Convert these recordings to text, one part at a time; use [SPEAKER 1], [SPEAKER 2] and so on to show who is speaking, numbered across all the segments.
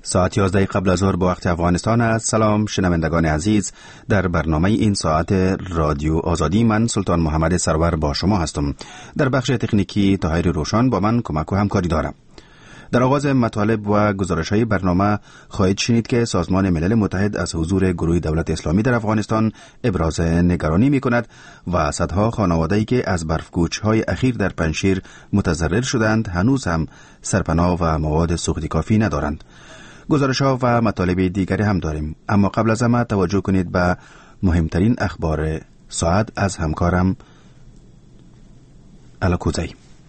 [SPEAKER 1] ساعت 11 قبل از ظهر به وقت افغانستان است. سلام شنوندگان عزیز، در برنامه این ساعت رادیو آزادی من سلطان محمد سرور با شما هستم. در بخش تکنیکی طاهر روشن با من کمک و همکاری دارم. در آغاز مطالب و گزارش‌های برنامه خواهید شنید که سازمان ملل متحد از حضور گروه دولت اسلامی در افغانستان ابراز نگرانی می‌کند و صدها خانواده‌ای که از برفگوچ‌های اخیر در پنجشیر متضرر شدند هنوز هم سرپناه و مواد سوختی کافی ندارند. گزارش‌ها و مطالب دیگری هم داریم، اما قبل از همه توجه کنید به مهمترین اخبار ساعت از همکارم الاکوزی.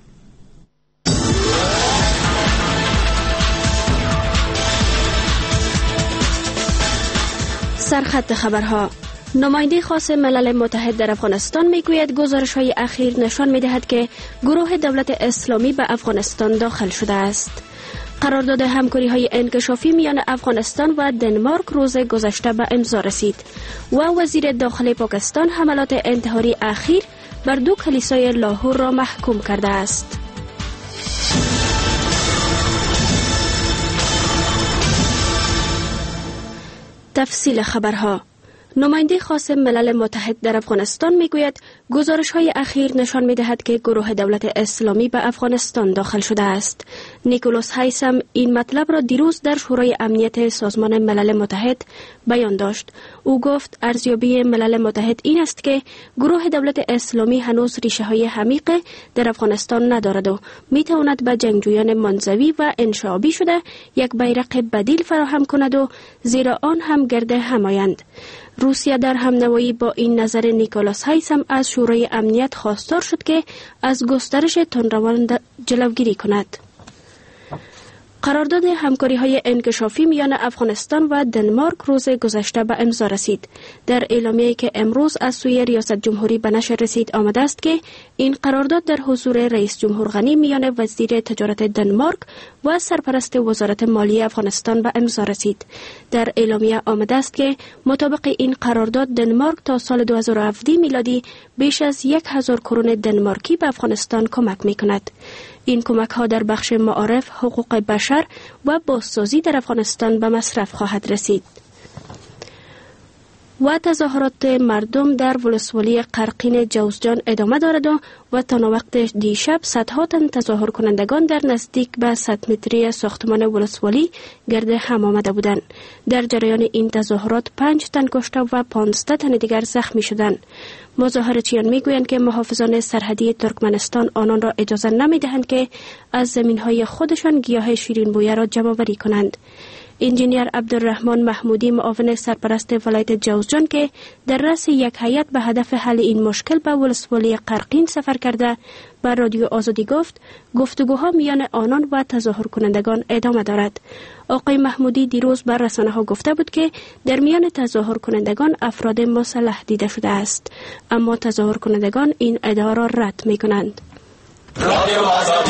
[SPEAKER 2] سرخط خبرها. نماینده خاص ملل متحد در افغانستان میگوید گزارش‌های اخیر نشان می‌دهد که گروه دولت اسلامی به افغانستان داخل شده است. قرارداد همکاری‌های انکشافی میان افغانستان و دنمارک روز گذشته به امضا رسید و وزیر داخلی پاکستان حملات انتحاری اخیر بر دو کلیسای لاهور را محکوم کرده است. تفصیل خبرها. نماینده خاص ملل متحد در افغانستان میگوید گزارش‌های اخیر نشان می‌دهد که گروه دولت اسلامی به افغانستان داخل شده است. نیکولاس هایسم این مطلب را دیروز در شورای امنیت سازمان ملل متحد بیان داشت. او گفت ارزیابی ملل متحد این است که گروه دولت اسلامی هنوز ریشه‌های عمیق در افغانستان ندارد و می‌تواند به جنگجویان منزوی و انشعابی شده یک بیرق بدیل فراهم کند و زیرا آن هم گرد هم آیند. روسیه در همنوایی با این نظر نیکولاس هایسم از شورای امنیت خواستار شد که از گسترش تندروان جلوگیری کند. قرارداد همکاری‌های انکشافی میان افغانستان و دنمارک روز گذشته به امضا رسید. در اعلامیه‌ای که امروز از سوی ریاست جمهوری به نشر رسید آمده است که این قرارداد در حضور رئیس جمهور غنی میان وزیر تجارت دنمارک و سرپرست وزارت مالیه افغانستان به امضا رسید. در اعلامیه آمده است که مطابق این قرارداد دنمارک تا سال 2017 میلادی بیش از 1000 کرون دنمارکی به افغانستان کمک می‌کند. این کمک ها در بخش معارف، حقوق بشر و بازسازی در افغانستان به مصرف خواهد رسید. و تظاهرات مردم در ولسوالی قرقین جوزجان ادامه دارد و تا وقت دیشب صدها تن تظاهر کنندگان در نزدیک به 100 متری ساختمان ولسوالی گرد هم آمده بودند. در جریان این تظاهرات 5 تن کشته و 15 تن دیگر زخمی شدند. مظاهرچیان میگویند که محافظان سرحدی ترکمنستان آنان را اجازه نمیدهند که از زمینهای خودشان گیاه شیرین بویه را جمع آوری کنند. انجینیر عبدالرحمن محمودی معاون سرپرست ولایت جوزجان که در رأس یک هیئت به هدف حل این مشکل به ولسوالی قرقین سفر کرده بر رادیو آزادی گفت گفتگوها میان آنان و تظاهر کنندگان ادامه دارد. آقای محمودی دیروز بر رسانه‌ها گفته بود که در میان تظاهر کنندگان افراد مسلح دیده شده است، اما تظاهر کنندگان این ادعا را رد می‌کنند. رادیو آزادی.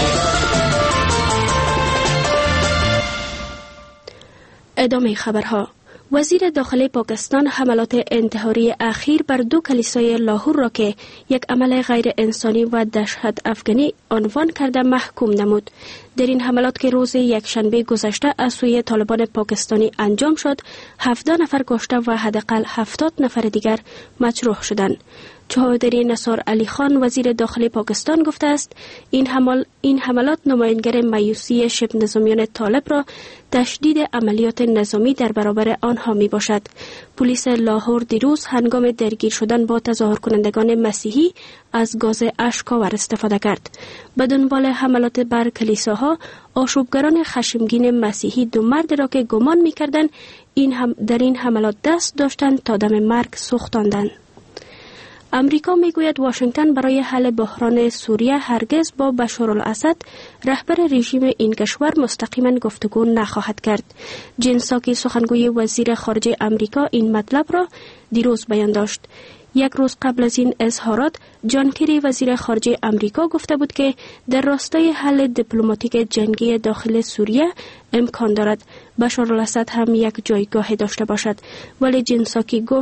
[SPEAKER 2] ادامه خبرها. وزیر داخلی پاکستان حملات انتحاری اخیر بر دو کلیسای لاهور را که یک عمل غیر انسانی و دهشت افغانی عنوان کرده محکوم نمود. در این حملات که روز یکشنبه گذشته از سوی طالبان پاکستانی انجام شد، 17 نفر کشته و حداقل 70 نفر دیگر مجروح شدند. چوهدری نصار علی خان وزیر داخلی پاکستان گفته است این حملات نمایانگر مایوسی شبه نظامیان طالب را تشدید عملیات نظامی در برابر آنها می باشد. پلیس لاهور دیروز هنگام درگیر شدن با تظاهر کنندگان مسیحی از گاز اشک‌آور استفاده کرد. به دنبال حملات بر کلیساها، آشوبگران خشمگین مسیحی دو مرد را که گمان می‌کردند در این حملات دست داشتند تا دم مرگ سوختاندند. امریکا میگوید واشنگتن برای حل بحران سوریه هرگز با بشارالاسد رهبر رژیم این کشور مستقیما گفتگو نخواهد کرد. جین ساکی سخنگوی وزیر خارجه امریکا این مطلب را دیروز بیان داشت. یک روز قبل از این اظهارات جان کری وزیر خارجه امریکا گفته بود که در راستای حل دیپلماتیک جنگی داخل سوریه امکان دارد بشارالاسد هم یک جایگاه داشته باشد، ولی جین ساکی گفت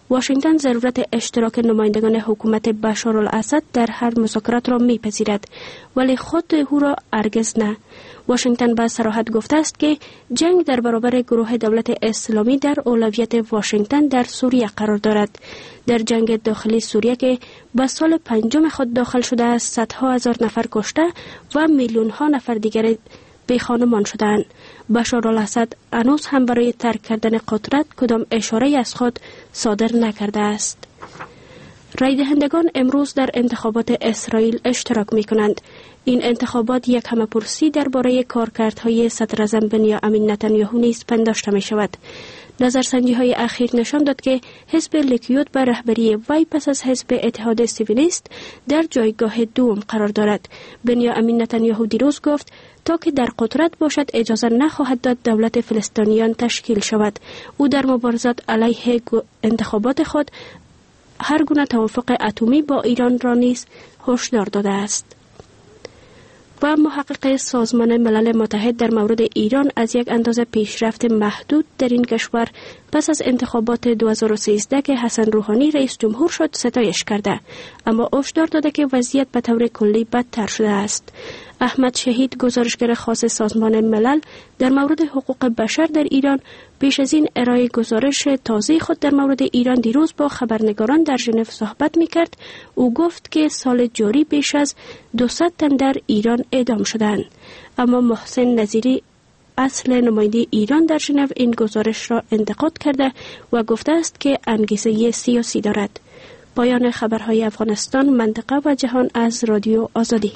[SPEAKER 2] واشنگتن ضرورت اشتراک نمایندگان حکومت بشار الاسد در هر مذاکرات را میپذیرد، ولی خود او را هرگز نه. واشنگتن به صراحت گفته است که جنگ در برابر گروه دولت اسلامی در اولویت واشنگتن در سوریه قرار دارد. در جنگ داخلی سوریه که به سال 5 خود داخل شده است، صدها هزار نفر کشته و میلیون ها نفر دیگر به خانمان شدند. بشار الاسد هنوز هم برای ترک کردن قدرت کدام اشاره از خود صادر نکرده است. رای دهندگان امروز در انتخابات اسرائیل اشتراک می کنند. این انتخابات یک همه‌پرسی درباره کارکردهای صدراعظم بنیامین نتانیاهو نیز پنداشته می شود. نظرسنجی های اخیر نشان داد که حزب لیکود به رهبری وی پس از حزب اتحاد سیویلیست در جایگاه دوم قرار دارد. بنیامین نتانیاهو دیروز گفت تا که در قدرت باشد اجازه نخواهد داد دولت فلسطینیان تشکیل شود. او در مبارزات علیه انتخابات خود هر گونه توافق اتمی با ایران را نیز هشدار داده است. و محقق سازمان ملل متحد در مورد ایران از یک اندازه پیشرفت محدود در این کشور پس از انتخابات 2013 که حسن روحانی رئیس جمهور شد ستایش کرده، اما هشدار داده که وضعیت به طور کلی بدتر شده است. احمد شهید، گزارشگر خاص سازمان ملل در مورد حقوق بشر در ایران، پیش از این ارائه گزارش تازه خود در مورد ایران دیروز با خبرنگاران در ژنو صحبت می‌کرد. او گفت که سال جاری بیش از 200 تن در ایران اعدام شدند، اما محسن نظیری اصل نماینده ایران در ژنو این گزارش را انتقاد کرده و گفته است که انگیزه سیاسی دارد. پایان خبرهای افغانستان، منطقه و جهان از رادیو آزادی.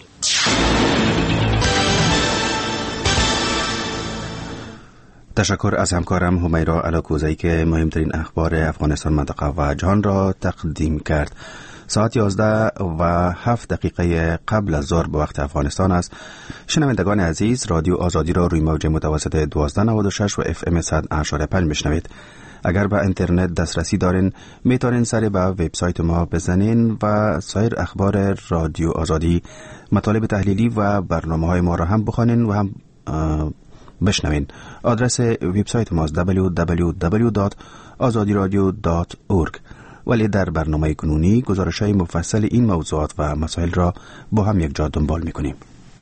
[SPEAKER 1] تشکر از همکارم همیرا علاکوزی که مهمترین اخبار افغانستان، منطقه و جهان را تقدیم کرد. ساعت 11:07 قبل از ظهر به وقت افغانستان است. شنوندگان عزیز، رادیو آزادی را روی موج متوسط 1296 و FM 100.5 بشنوید. اگر به اینترنت دسترسی دارین میتونین سر به وبسایت ما بزنین و سایر اخبار رادیو آزادی، مطالب تحلیلی و برنامه‌های ما را هم بخوانین و هم بشنوین. آدرس وبسایت ما www.azadiradio.org. ولی در برنامه کنونی گزارش‌های مفصل این موضوعات و مسائل را با هم یک جا دنبال می‌کنیم.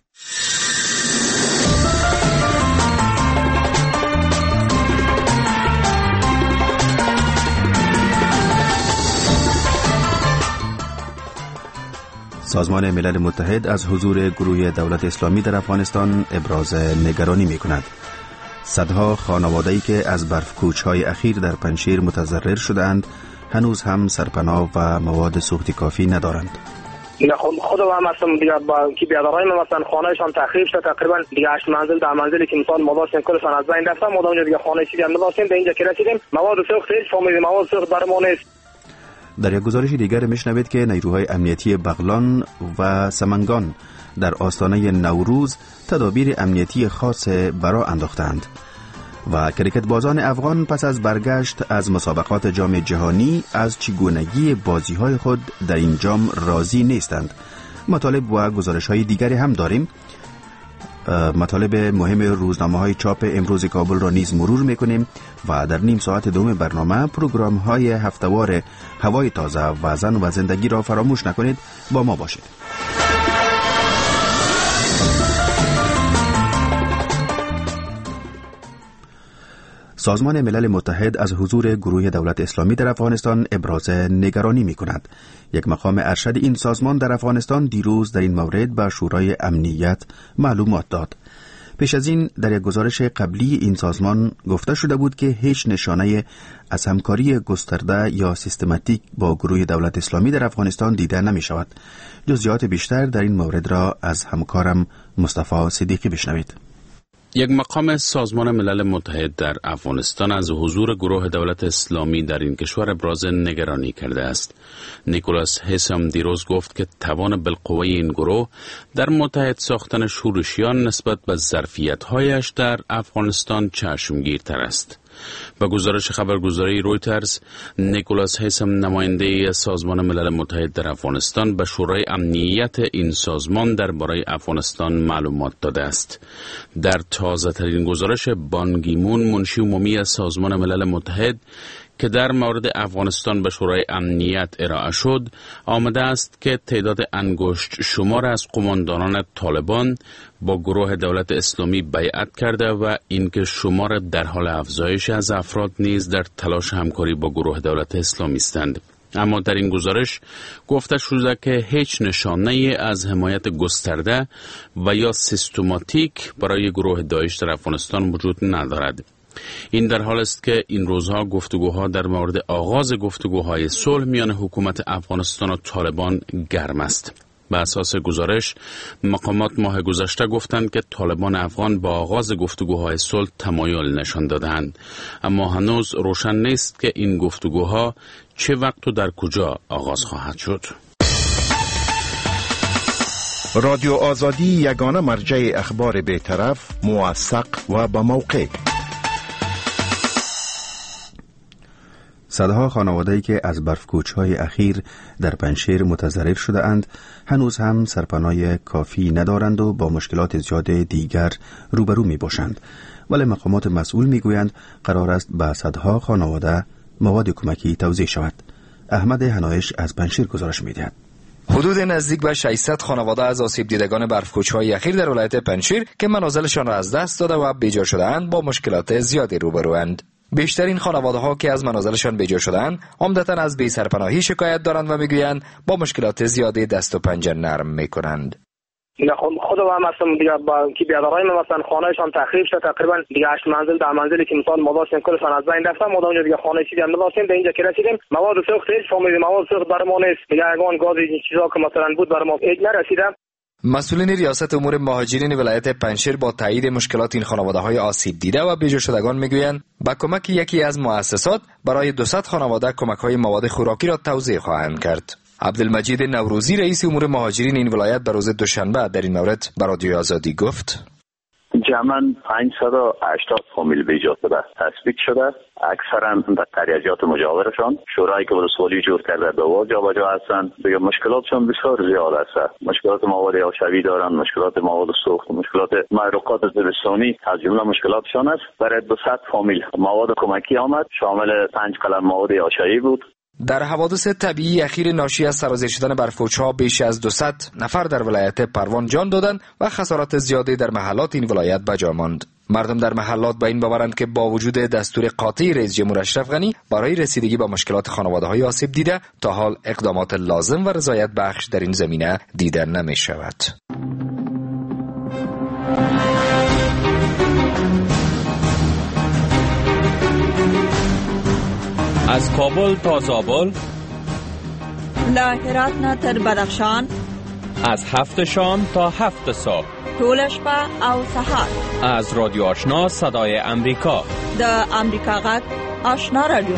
[SPEAKER 1] سازمان ملل متحد از حضور گروه دولت اسلامی در افغانستان ابراز نگرانی می کند. صدها خانواده‌ای که از برفکوچ‌های اخیر در پنجشیر متضرر شدند هنوز هم سرپناه و مواد سوختی کافی ندارند.
[SPEAKER 3] خود هم مثلا دیگه با کی بیادرای ما مثلا خانه‌شان تخریب شد، تقریبا دیگه 8 منزل 10 منزلی که مثلا مدارسن کلشان از بین رفتن. ما اونجا دیگه خانه چیزی هم نداشتیم. به اینجا که رسیدیم مواد سوخت هیچ فامیل مواد سوخت برامون نیست.
[SPEAKER 1] در یک گزارش دیگر میشنوید که نیروهای امنیتی بغلان و سمنگان در آستانه نوروز تدابیر امنیتی خاص برا انداختند و کریکت بازان افغان پس از برگشت از مسابقات جام جهانی از چگونگی بازی‌های خود در این جام راضی نیستند. مطالب و گزارش‌های دیگری هم داریم. مطالب مهم روزنامه‌های چاپ امروز کابل را نیز مرور می‌کنیم و در نیم ساعت دوم برنامه پروگرام‌های هفته‌وار هوای تازه و زن و زندگی را فراموش نکنید. با ما باشید. سازمان ملل متحد از حضور گروه دولت اسلامی در افغانستان ابراز نگرانی می کند. یک مقام ارشد این سازمان در افغانستان دیروز در این مورد به شورای امنیت معلومات داد. پیش از این در یک گزارش قبلی این سازمان گفته شده بود که هیچ نشانه از همکاری گسترده یا سیستماتیک با گروه دولت اسلامی در افغانستان دیده نمی شود. جزئیات بیشتر در این مورد را از همکارم مصطفی صدیقی بشنوید.
[SPEAKER 4] یک مقام سازمان ملل متحد در افغانستان از حضور گروه دولت اسلامی در این کشور ابراز نگرانی کرده است. نیکولاس هیسم دیروز گفت که توان بالقوه این گروه در متحد ساختن شورشیان نسبت به ظرفیت‌هایش در افغانستان چشمگیرتر است. با گزارش خبرگزاری رویترز، نیکولاس هیسم نماینده سازمان ملل متحد در افغانستان به شورای امنیت این سازمان درباره افغانستان معلومات داده است. در تازه ترین گزارش بان کی مون، منشی عمومی سازمان ملل متحد، که در مورد افغانستان به شورای امنیت ارائه شد آمده است که تعداد انگشت شمار از قماندانان طالبان با گروه دولت اسلامی بیعت کرده و اینکه شمار در حال افزایش از افراد نیز در تلاش همکاری با گروه دولت اسلامی هستند. اما در این گزارش گفته شده که هیچ نشانه از حمایت گسترده و یا سیستماتیک برای گروه داعش در افغانستان وجود ندارد. این در حال است که این روزها گفتگوها در مورد آغاز گفتگوهای صلح میان حکومت افغانستان و طالبان گرم است. به اساس گزارش مقامات ماه گذشته گفتند که طالبان افغان با آغاز گفتگوهای صلح تمایل نشان دادند، اما هنوز روشن نیست که این گفتگوها چه وقت و در کجا آغاز خواهد شد.
[SPEAKER 5] رادیو آزادی یگانه مرجع اخبار بی‌طرف، موثق و با موقع.
[SPEAKER 1] صدها خانواده‌ای که از برفکوچ‌های اخیر در پنجشیر متضرر شده اند هنوز هم سرپناه کافی ندارند و با مشکلات زیاد دیگر روبرو می باشند، ولی مقامات مسئول می گویند قرار است به صدها خانواده مواد کمکی توزیع شود. احمد هنایش از پنجشیر گزارش می دهد.
[SPEAKER 6] حدود نزدیک به 600 خانواده از آسیب دیدگان برفکوچ‌های اخیر در ولایت پنجشیر که منازلشان را از دست داده و بیجا شده‌اند با مشکلات زیادی روبروند. بیشترین خانواده‌ها که از منازلشان بیجا شده‌اند عمدتاً از بی‌سرپناهی شکایت دارند و میگویند با مشکلات زیادی دست و پنجه نرم میکنند.
[SPEAKER 3] خود هم هستم دیگه با کی بیادرای ما مثلا خانهشان تخریب شد، تقریبا دیگه 8 منزل 10 منزلی که مثلا ما داشتیم کلشان از بین رفتن. ما اونجا دیگه خانه چیزی هم نداشتیم. به اینجا که رسیدیم مواد سوخت هیچ فهمیدیم مواد سوخت برای ما نیست. دیگه اگه گاز این چیزا که مثلا بود برای ما هیچ نرسیده.
[SPEAKER 6] مسئولین ریاست امور مهاجرین ولایت پنجشیر با تایید مشکلات این خانواده‌های آسیب دیده و بیجا شدگان میگویند با کمک یکی از مؤسسات برای 200 خانواده کمک‌های مواد خوراکی را توزیع خواهند کرد. عبدالمجید نوروزی رئیس امور مهاجرین این ولایت در روز دوشنبه در این مورد به رادیو آزادی گفت:
[SPEAKER 7] جمعاً 580 فامیل به ایجاد تثبیت شده، اکثرا در قریجات مجاورشان شورایی که ولسوالی جور کرده دوا جابجا هستند. دیگه مشکلاتشون بسیار زیاد است. مشکلات مواد آشوی دارند، مشکلات مواد سوخت، مشکلات محروقات زمستانی از جمله مشکلاتشان است. برای 200 فامیل مواد کمکی آمد، شامل 5 قلم مواد آشوی بود.
[SPEAKER 6] در حوادث طبیعی اخیر ناشی از سرازیر شدن برف‌ها بیش از 200 نفر در ولایت پروان جان دادند و خسارات زیادی در محلات این ولایت بجا ماند. مردم در محلات به این باورند که با وجود دستور قاطع رئیس جمهور اشرف غنی برای رسیدگی به مشکلات خانواده‌های آسیب دیده تا حال اقدامات لازم و رضایت بخش در این زمینه دیده نمی شود.
[SPEAKER 8] از کابل تا زابل،
[SPEAKER 9] له هرات نه تر بدخشان،
[SPEAKER 8] از 7 شام تا 7 صبح،
[SPEAKER 9] ټول شپه او سهار،
[SPEAKER 8] از رادیو آشنا صدای امریکا،
[SPEAKER 9] د امریکا غږ آشنا رادیو.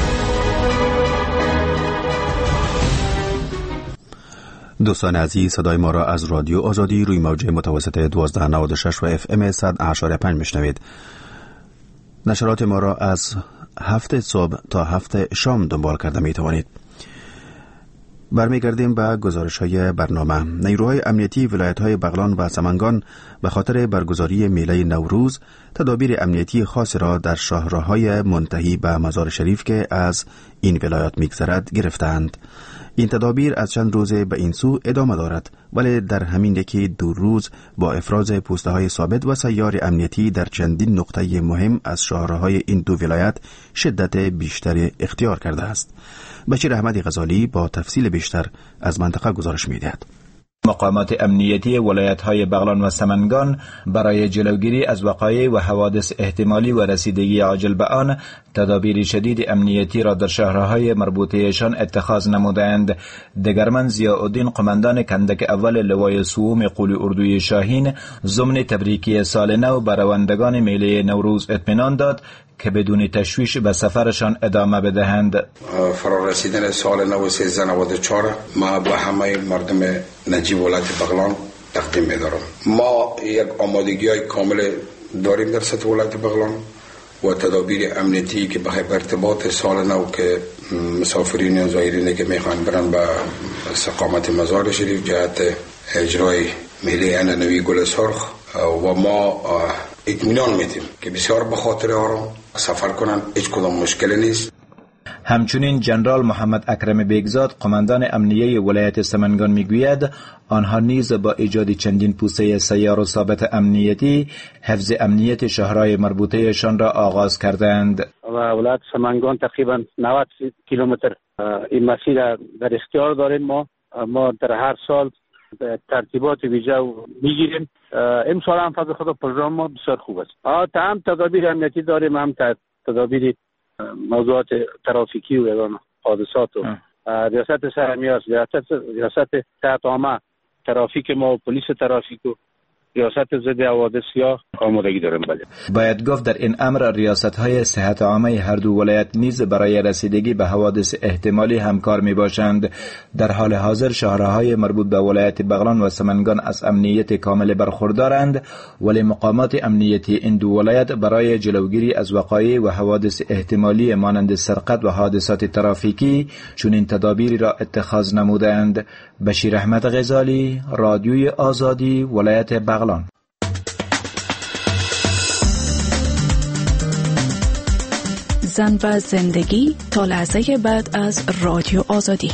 [SPEAKER 1] دوستان عزیز، صدای ما را از رادیو آزادی روی موج متوسط 1296 و FM 100.5 میشنوید. نشرات ما را از 7 صبح تا 7 شام دنبال کرده می توانید. برمیگردیم به گزارش های برنامه. نیروهای امنیتی ولایت های بغلان و سمنگان به خاطر برگزاری میله نوروز تدابیر امنیتی خاص را در شاهراهای منتهی به مزار شریف که از این ولایات میگذرد گرفتند. این تدابیر از چند روزه به این سو ادامه دارد، ولی در همین یکی 2 روز با افراز پوسته های ثابت و سیار امنیتی در چندین نقطه مهم از شاهراهای این 2 ولایت شدت بیشتری اختیار کرده است. بشیر احمدی غزالی با تفصیل بیشتر از منطقه گزارش می‌دهد.
[SPEAKER 10] مقامات امنیتی ولایت‌های بغلان و سمنگان برای جلوگیری از وقایع و حوادث احتمالی و رسیدگی عاجل به آن تدابیر شدید امنیتی را در شهرهای مربوطه‌شان اتخاذ نمودند. دگرمن ضیاءالدین قماندان کندک اول لوای سوم قولی اردوی شاهین ضمن تبریکی سال نو بر روندگان میله نوروز اطمینان داد که بدون تشویش به سفرشان ادامه بدهند.
[SPEAKER 11] فرارسیدن سال نو 1394 ما به همه مردم نجیب ولایت بغلان تقدیم می‌دارم. ما یک آمادگی‌های کامل داریم در سطح ولایت بغلان و تدابیر امنیتی که به ارتباط سال نو که مسافرین و زائرین که میخوان برن به استقامت مزار شریف جهت اجرای میله عنعنوی گل سرخ و ما اطمینان میدیم که بسیار به خاطر آرام سفر کنن، هیچ کدام مشکلی نیست.
[SPEAKER 10] همچنین جنرال محمد اکرم بیگزاد قماندان امنیه ولایت سمنگان میگوید آنها نیز با ایجاد چندین پوسته سیار و ثابت امنیتی حفظ امنیت شهرهای مربوطهشان را آغاز کردند.
[SPEAKER 12] و ولایت سمنگان تقریبا 90 کیلومتر این مسیر در اختیار داریم. ما در هر سال ترتیبات ویژه میگیریم. امسال هم فضل خدا پروژرام ما بسیار خوب است. هم تدابیر امنیتی داریم، هم تدابیر موضوعات ترافیکی و یگان حادثات و ریاست سهمیه است، ریاست تحت عامه ترافیک ما و پلیس ترافیک و ریاست ضد حوادث یا آمادگی داریم. بله
[SPEAKER 10] باید گفت در این امر ریاست‌های صحت عامه هر دو ولایت نیز برای رسیدگی به حوادث احتمالی همکار میباشند. در حال حاضر شهرهای مربوط به ولایت بغلان و سمنگان از امنیت کامل برخوردارند، ولی مقامات امنیتی این دو ولایت برای جلوگیری از وقایع و حوادث احتمالی مانند سرقت و حادثات ترافیکی چنین تدابیری را اتخاذ نمودند. بشیر احمد غزالی، رادیوی آزادی، ولایت بغلان.
[SPEAKER 13] زن و زندگی تا لحظه بعد از رادیو آزادی.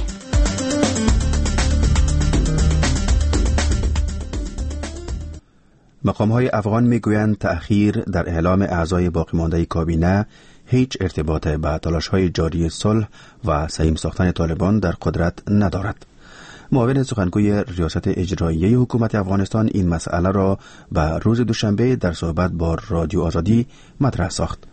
[SPEAKER 1] مقام‌های افغان میگویند تأخیر در اعلام اعضای باقی مانده کابینه هیچ ارتباط به تلاش‌های جاری صلح و سهیم ساختن طالبان در قدرت ندارد. معاون سخنگوی ریاست اجرایی حکومت افغانستان این مسئله را به روز دوشنبه در صحبت با رادیو آزادی مطرح ساخت.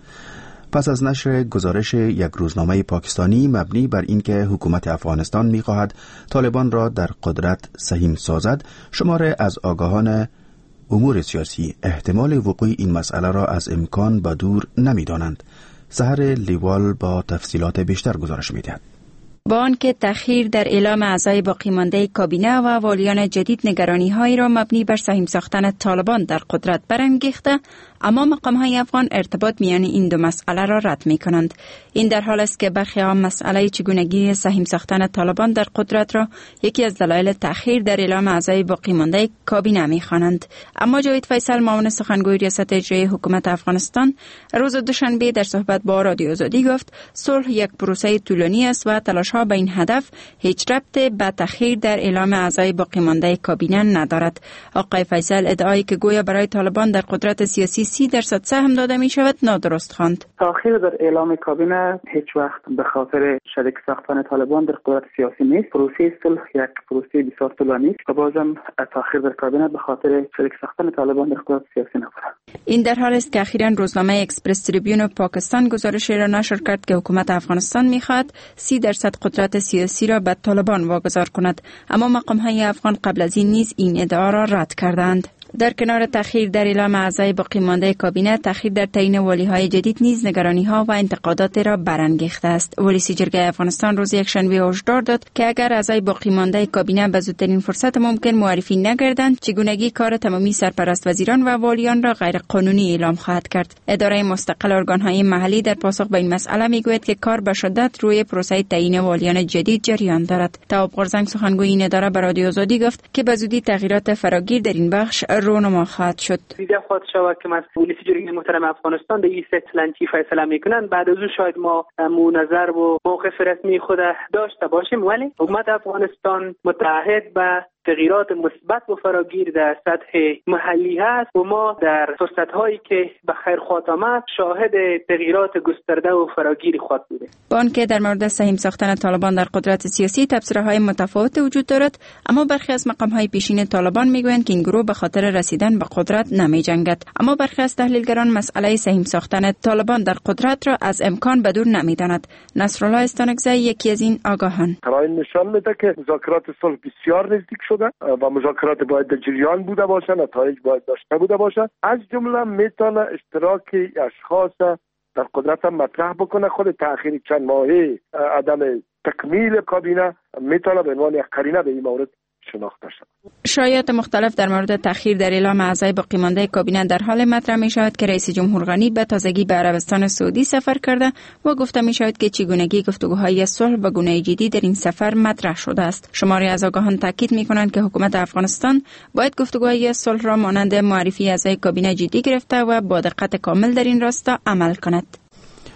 [SPEAKER 1] پس از نشر گزارش یک روزنامه پاکستانی مبنی بر اینکه حکومت افغانستان می‌خواهد طالبان را در قدرت سهیم سازد، شماره از آگاهان امور سیاسی احتمال وقوع این مسئله را از امکان به دور نمی‌دانند. سحر لیوال با تفصیلات بیشتر گزارش می‌دهد.
[SPEAKER 14] با آنکه تأخیر در اعلام اعضای باقی مانده کابینه و والیان جدید نگرانی‌هایی را مبنی بر سهیم ساختن طالبان در قدرت برانگیخته، اما مقام‌های افغان ارتباط میان این دو مسئله را رد می‌کنند. این در حال است که برخی آن مسئله چگونگی سهیم ساختن طالبان در قدرت را یکی از دلایل تأخیر در اعلام اعضای باقی مانده کابینه می‌خوانند. اما جاوید فیصل، معاون سخنگوی ریاست اجرایی حکومت افغانستان، روز دوشنبه در صحبت با رادیو آزادی گفت صلح یک پروسه طولانی است و تلاش‌ها به این هدف هیچ ربطی به تأخیر در اعلام اعضای باقی مانده کابینه ندارد. آقای فیصل ادعایی که گویا برای طالبان در قدرت سیاسی 30% سهم داده می شود نادرست خواند.
[SPEAKER 15] تأخیر در اعلام کابینه هیچ وقت به خاطر شریک ساختن طالبان در قدرت سیاسی نیست. پروسه صلح یک پروسه بسیار طولانی است و بازم تأخیر در کابینه به خاطر شریک ساختن طالبان در قدرت سیاسی نبود.
[SPEAKER 14] این در حال است که اخیراً روزنامه اکسپرس تریبیون پاکستان گزارشی را نشر کرد که حکومت افغانستان می‌خواهد 30% قدرت سیاسی را به طالبان واگذار کند، اما مقام‌های افغان قبل از این نیز این ادعا را رد کردند. در کنار تأخیر در اعلام اعضای باقی مانده کابینه، تأخیر در تعیین والی‌های جدید نیز نگرانی‌ها و انتقادات را برانگیخته است. ولی جرگه افغانستان روز یکشنبه هشدار داد که اگر اعضای باقی مانده کابینه به زودترین فرصت ممکن معرفی نگردند، چگونگی کار تمامی سرپرست وزیران و والیان را غیر قانونی اعلام خواهد کرد. اداره مستقل ارگان‌های محلی در پاسخ به این مسئله میگوید که کار به شدت روی پروسه تعیین والیان جدید جریان دارد. تواب قرزنگ، سخنگوی این اداره، به رادیو آزادی گفت که به زودی تغییرات فراگیر در این بخش رونما خواهد شد.
[SPEAKER 16] دیده خواهد شود که مسئولین جرگه محترم افغانستان به این سطح چی فیصله میکنن. بعد از اون شاید ما نظر و موقف رسمی خود داشته باشیم، ولی حکومت افغانستان متعهد به تغییرات مثبت و فراگیر در سطح محلی هست و ما در فرصت‌هایی که به خیر خواهد آمد شاهد تغییرات گسترده و فراگیری خواهد بودیم.
[SPEAKER 14] با آنکه در مورد سهیم ساختن طالبان در قدرت سیاسی تفسیرهای متفاوت وجود دارد، اما برخی از مقام‌های پیشین طالبان میگویند که این گروه به خاطر رسیدن به قدرت نمی‌جنگد. اما برخی از تحلیلگران مسئله سهیم ساختن طالبان در قدرت را از امکان به دور نمی‌دانند. نصرالله استانکزی یکی از این آگاهان.
[SPEAKER 17] این نشان میده که مذاکرات صلح بسیار نزدیک شده و مذاکرات باید در جریان بوده باشند، نتایج باید داشته بوده باشند. از جمله میتونه اشتراک اشخاص در قدرت هم مطرح بکنه. خود تأخیر چند ماهه عدم تکمیل کابینه میتونه به عنوان یک قرینه به این مورد شناخته شد.
[SPEAKER 14] شایعات مختلف در مورد تأخیر در اعلام اعضای باقی مانده کابینه در حال مطرح می شود که رئیس جمهور غنی به تازگی به عربستان سعودی سفر کرده و گفته می شود که چگونگی گفتگوهای صلح به گونه جدی در این سفر مطرح شده است. شماری از آگاهان تاکید می کنند که حکومت افغانستان باید گفتگوهای صلح را مانند معرفی اعضای کابینه جدی گرفته و با دقت کامل در این راستا عمل کند.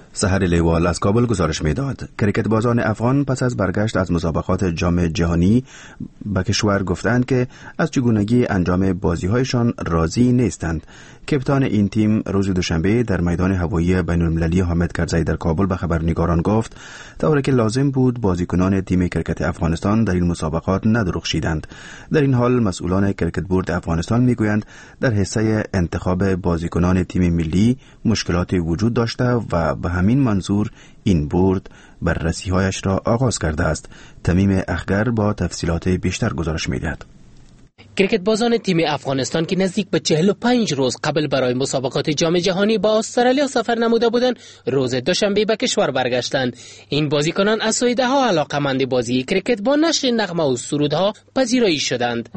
[SPEAKER 1] سحر لیوال از کابل گزارش میداد. کریکت بازان افغان پس از برگشت از مسابقات جام جهانی به کشور گفتند که از چگونگی انجام بازی‌هایشان راضی نیستند. کپتان این تیم روز دوشنبه در میدان هوایی بین‌المللی حامد کرزی در کابل به خبرنگاران گفت طوری که لازم بود بازیکنان تیم کریکت افغانستان در این مسابقات ندرخشیدند. در این حال مسئولان کریکت بورد افغانستان میگویند در حصه انتخاب بازیکنان تیم ملی مشکلاتی وجود داشته و به همین منظور این بورد بررسی‌هایش را آغاز کرده است. تمیم اخگر با تفصیلات بیشتر گزارش می‌دهد.
[SPEAKER 18] کریکت بازان تیم افغانستان که نزدیک به 45 روز قبل برای مسابقات جام جهانی با استرالیا سفر نموده بودند، روز دوشنبه به کشور برگشتند. این بازیکنان از سوی ده‌ها علاقه‌مند بازی کریکت با نشر نغمه و سرودها پذیرایی شدند.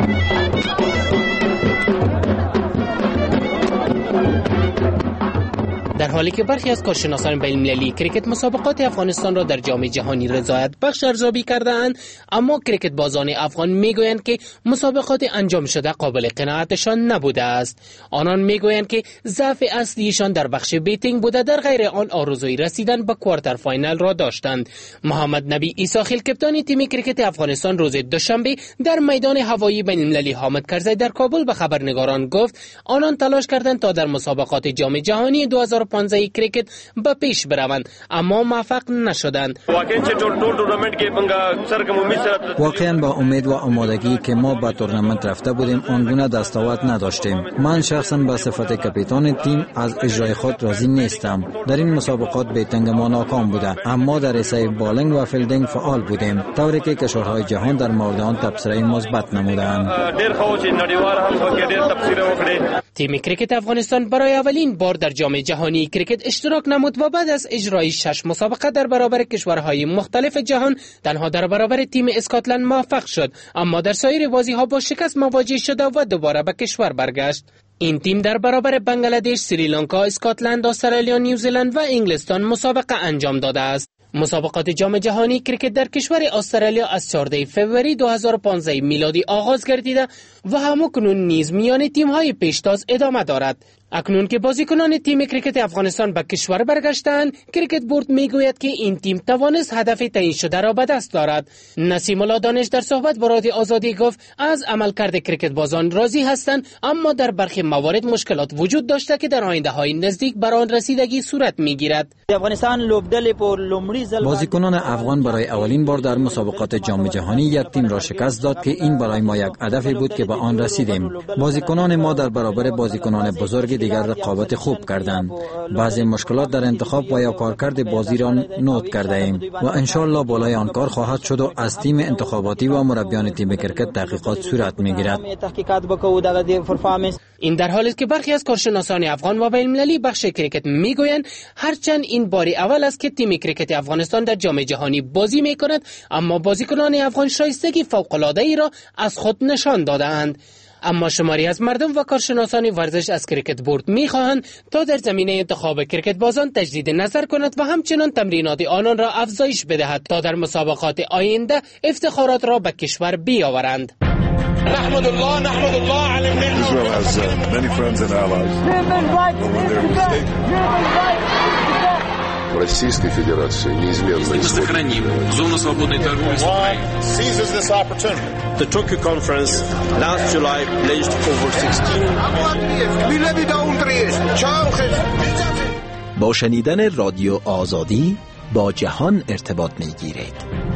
[SPEAKER 18] در حالی که برخی از کارشناسان بین‌المللی کریکت مسابقات افغانستان را در جام جهانی رضایت بخش ارزیابی کرده‌اند، اما کریکت بازان افغان میگویند که مسابقات انجام شده قابل قناعتشان نبوده است. آنان میگویند که ضعف اصلیشان در بخش بیتینگ بوده، در غیر آن آرزوی رسیدن به کوارتر فاینال را داشتند. محمد نبی عیساخیل کپتان تیم کریکت افغانستان روز دوشنبه در میدان هوایی بین‌المللی حامد کرزی در کابل به خبرنگاران گفت آنان تلاش کردند تا در مسابقات جام جهانی 2015 کریکت به پیش بروند، اما موفق نشدند.
[SPEAKER 19] واقعا با امید و آمادگی که ما به تورنمنت رفته بودیم آنگونه دستاورد نداشتیم. من شخصا به صفت کاپیتان تیم از اجرای خود راضی نیستم. در این مسابقات بیتینگ ما ناکام بوده، اما در حصه بالینگ و فیلدینگ فعال بودیم، طوری که کشورهای جهان در مورد آن تبصره مثبت نمودند.
[SPEAKER 18] تیم کریکت افغانستان برای اولین بار در جام جهانی کریکت اشتراک نمود و بعد از اجرای 6 مسابقه در برابر کشورهای مختلف جهان تنها در برابر تیم اسکاتلند موفق شد، اما در سایر بازی‌ها با شکست مواجه شد و دوباره به کشور برگشت. این تیم در برابر بنگلادش، سریلانکا، اسکاتلند، استرالیا، نیوزیلند و انگلستان مسابقه انجام داده است. مسابقات جام جهانی کریکت در کشور استرالیا از 14 فوریه 2015 میلادی آغاز گردیده و همکنون نیز میان تیم‌های پیشتاز ادامه دارد. اکنون که بازیکنان تیم کریکت افغانستان به کشور برگشتند، کریکت بورد میگوید که این تیم توانست هدف تعیین شده را به دست دارد. نسیم الله دانش در صحبت با رادیو آزادی گفت از عملکرد کریکت بازان راضی هستند، اما در برخی موارد مشکلات وجود داشته که در آینده‌های نزدیک بر آن رسیدگی صورت میگیرد.
[SPEAKER 19] بازیکنان افغان برای اولین بار در مسابقات جام جهانی یک تیم را شکست داد که این برای ما یک هدفی بود که به آن رسیدیم. بازیکنان ما در برابر بازیکنان بزرگ دیگر رقابت خوب کردند. بعضی مشکلات در انتخاب و یا کارکرد بازی را نوت کرده ایم و انشالله بالای آن کار خواهد شد و از تیم انتخاباتی و مربیان تیم کرکت تحقیقات صورت میگیرد.
[SPEAKER 18] این در حالی است که برخی از کارشناسان افغان و بین‌المللی بخش کرکت میگویند هرچند این باری اول است که تیم کرکت افغانستان در جام جهانی بازی میکند، اما بازیکنان افغان شایستگی فوق‌العاده‌ای را از خود نشان داده‌اند. اما شماری از مردم و کارشناسان ورزش از کریکت بورد می‌خواهند تا در زمینه انتخاب کریکت بازان تجدید نظر کند و همچنان تمرینات آنان را افزایش بدهد تا در مسابقات آینده افتخارات را به کشور بیاورند.
[SPEAKER 20] نحمد الله على Israel has many friends and allies.
[SPEAKER 21] Российской Федерации неизменно
[SPEAKER 20] сохраним зону свободной торговли с Украиной. Seizes this opportunity.
[SPEAKER 22] The Tokyo conference last July pledged over 16
[SPEAKER 23] با شنیدن رادیو آزادی با جهان ارتباط می‌گیرید.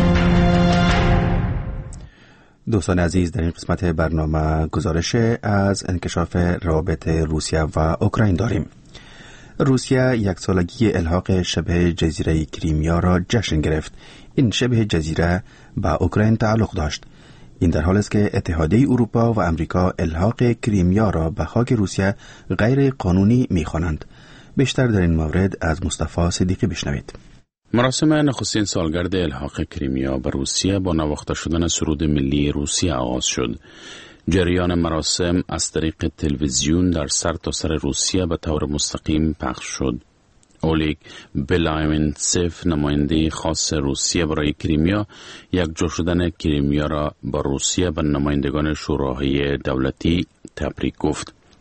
[SPEAKER 1] دوستان عزیز، در این قسمت برنامه گزارش از انکشاف روابط روسیه و اوکراین داریم. روسیه یک سالگی الحاق شبه جزیره کریمیا را جشن گرفت. این شبه جزیره به اوکراین تعلق داشت. این در حالی است که اتحادیه اروپا و امریکا الحاق کریمیا را به خاک روسیه غیر قانونی می‌خوانند. بیشتر در این مورد از مصطفی صدیقی بشنوید.
[SPEAKER 4] مراسم نخستین سالگرد الحاق کریمیا به روسیه با نواخته شدن سرود ملی روسیه آغاز شد. جریان مراسم از طریق تلویزیون در سرتاسر روسیه به طور مستقیم پخش شد. اولیگ بلایمنتسف، نماینده خاص روسیه برای کریمیا، یکجا شدن کریمیا را با روسیه به نمایندگان شوراهای دولتی تبریک گفت.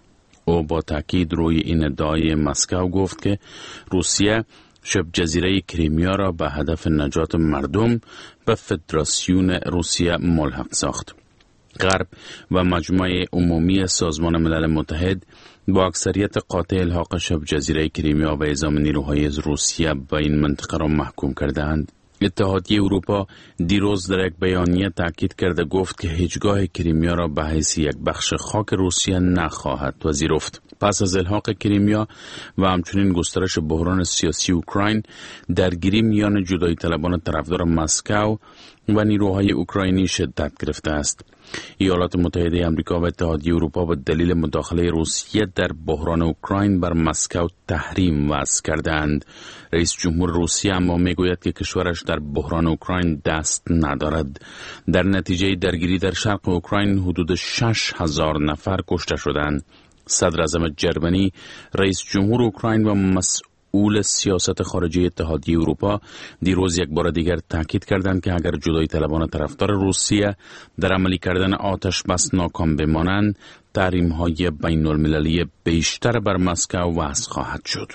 [SPEAKER 4] او با تاکید روی این ادعای مسکو گفت که روسیه شبه جزیره کریمیا را به هدف نجات مردم به فدراسیون روسیه ملحق ساخت. غرب و مجمع عمومی سازمان ملل متحد با اکثریت قاطع الحاق شبه جزیره کریمیا و اعزام نیروهای روسیه به این منطقه را محکوم کردند. اتحادیه اروپا دیروز در یک بیانیه تاکید کرده گفت که هیچگاه کریمیا را به حیث یک بخش خاک روسیه نخواهد پذیرفت. پس از الحاق کریمیا و همچنین گسترش بحران سیاسی اوکراین، درگیری میان جدایی طلبان طرفدار مسکو و نیروهای اوکراینی شدت گرفته است. ایالات متحده آمریکا و اتحادیه اروپا به دلیل مداخله روسیه در بحران اوکراین بر مسکو تحریم وضع کردند. رئیس جمهور روسیه اما میگوید که کشورش در بحران اوکراین دست ندارد. در نتیجه درگیری در شرق اوکراین حدود 6,000 نفر کشته شدند. صدر اعظم جرمنی، رئیس جمهور اوکراین و مسئول سیاست خارجی اتحادیه اروپا دیروز یک بار دیگر تاکید کردند که اگر جدایی طلبان طرفدار روسیه در عملی کردن آتش بس ناکام بمانند، تحریم‌های بین المللی بیشتر بر مسکو وضع خواهد شد.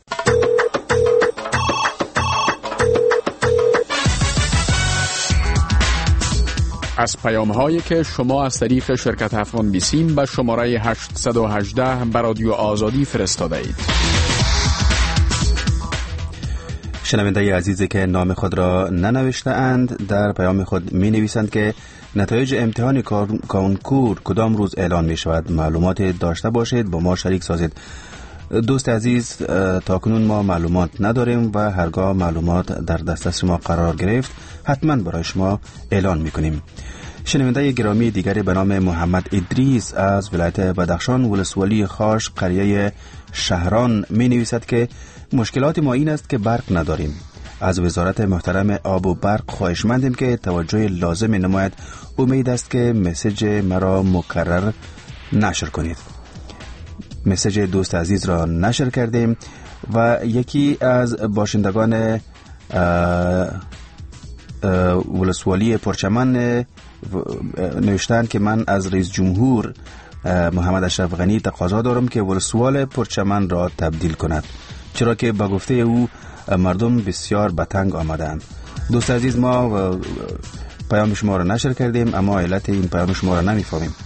[SPEAKER 2] از پیام‌هایی که شما از طریق شرکت افغان بیسیم به شماره 818 به رادیو آزادی فرستاده اید.
[SPEAKER 1] شنونده عزیزی که نام خود را ننوشته اند در پیام خود می نویسند که نتایج امتحان کنکور کدام روز اعلان می شود؟ معلومات داشته باشید با ما شریک سازید. دوست عزیز، تاکنون ما معلومات نداریم و هرگاه معلومات در دسترس ما قرار گرفت حتما برای شما اعلان می کنیم. شنونده گرامی دیگری به نام محمد ادریس از ولایت بدخشان ولسوالی خاش قریه شهران می نویسد که مشکلات ما این است که برق نداریم. از وزارت محترم آب و برق خواهشمندیم که توجه لازم نماید. امید است که مسیج مرا مکرر نشر کنید. مسیج دوست عزیز را نشر کردیم و یکی از باشندگان ولسوالی پرچمن نوشتن که من از رئیس جمهور محمد اشرف غنی تقاضا دارم که ولسوال پرچمن را تبدیل کند، چرا که با گفته او مردم بسیار به تنگ آمدند. دوست عزیز، ما پیام شما را نشر کردیم اما علت این پیام شما را نمیفهمیم.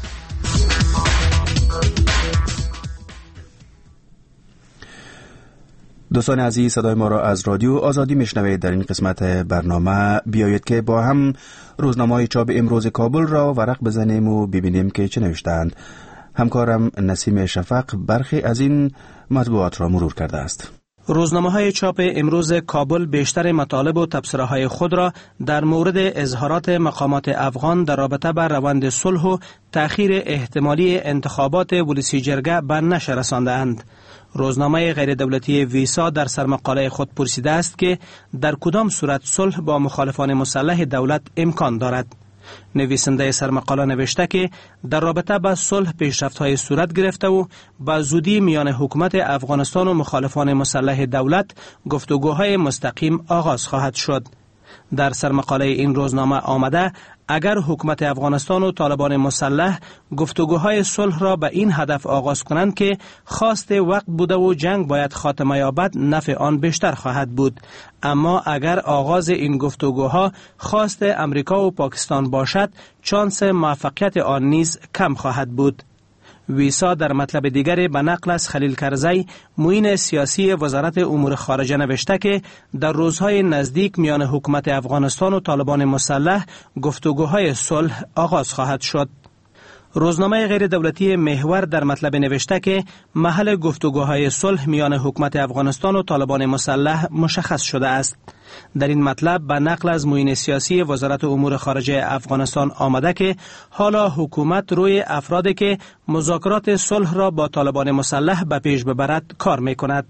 [SPEAKER 1] دوستان عزیز، صدای ما را از رادیو آزادی میشنوید. در این قسمت برنامه بیایید که با هم روزنامه‌های چاپ امروز کابل را ورق بزنیم و ببینیم که چه نوشتند. همکارم نسیم شفق برخی از این مطبوعات را مرور کرده است.
[SPEAKER 3] روزنامه‌های چاپ امروز کابل بیشتر مطالب و تبصره‌های خود را در مورد اظهارات مقامات افغان در رابطه با روند صلح و تأخیر احتمالی انتخابات ولسی جرگه به نشر رسانده‌اند. روزنامه غیر دولتی ویسا در سرمقاله خود پرسیده است که در کدام صورت صلح با مخالفان مسلح دولت امکان دارد. نویسنده سرمقاله نوشته که در رابطه با صلح پیشرفت‌های صورت گرفته و با زودی میان حکومت افغانستان و مخالفان مسلح دولت گفتگوهای مستقیم آغاز خواهد شد. در سرمقاله این روزنامه آمده اگر حکومت افغانستان و طالبان مسلح گفتگوهای صلح را به این هدف آغاز کنند که خواست وقت بوده و جنگ باید خاتمه یابد، نفع آن بیشتر خواهد بود. اما اگر آغاز این گفتگوها خواست امریکا و پاکستان باشد، شانس موفقیت آن نیز کم خواهد بود. ویسا در مطلب دیگری به نقل از خلیل کرزی، معین سیاسی وزارت امور خارجه نوشته که در روزهای نزدیک میان حکومت افغانستان و طالبان مسلح گفتگوهای صلح آغاز خواهد شد. روزنامه غیر دولتی محور در مطلب نوشته که محل گفتگوهای صلح میان حکومت افغانستان و طالبان مسلح مشخص شده است. در این مطلب به نقل از معین سیاسی وزارت امور خارجه افغانستان آمده که حالا حکومت روی افرادی که مذاکرات صلح را با طالبان مسلح به پیش ببرد کار می کند.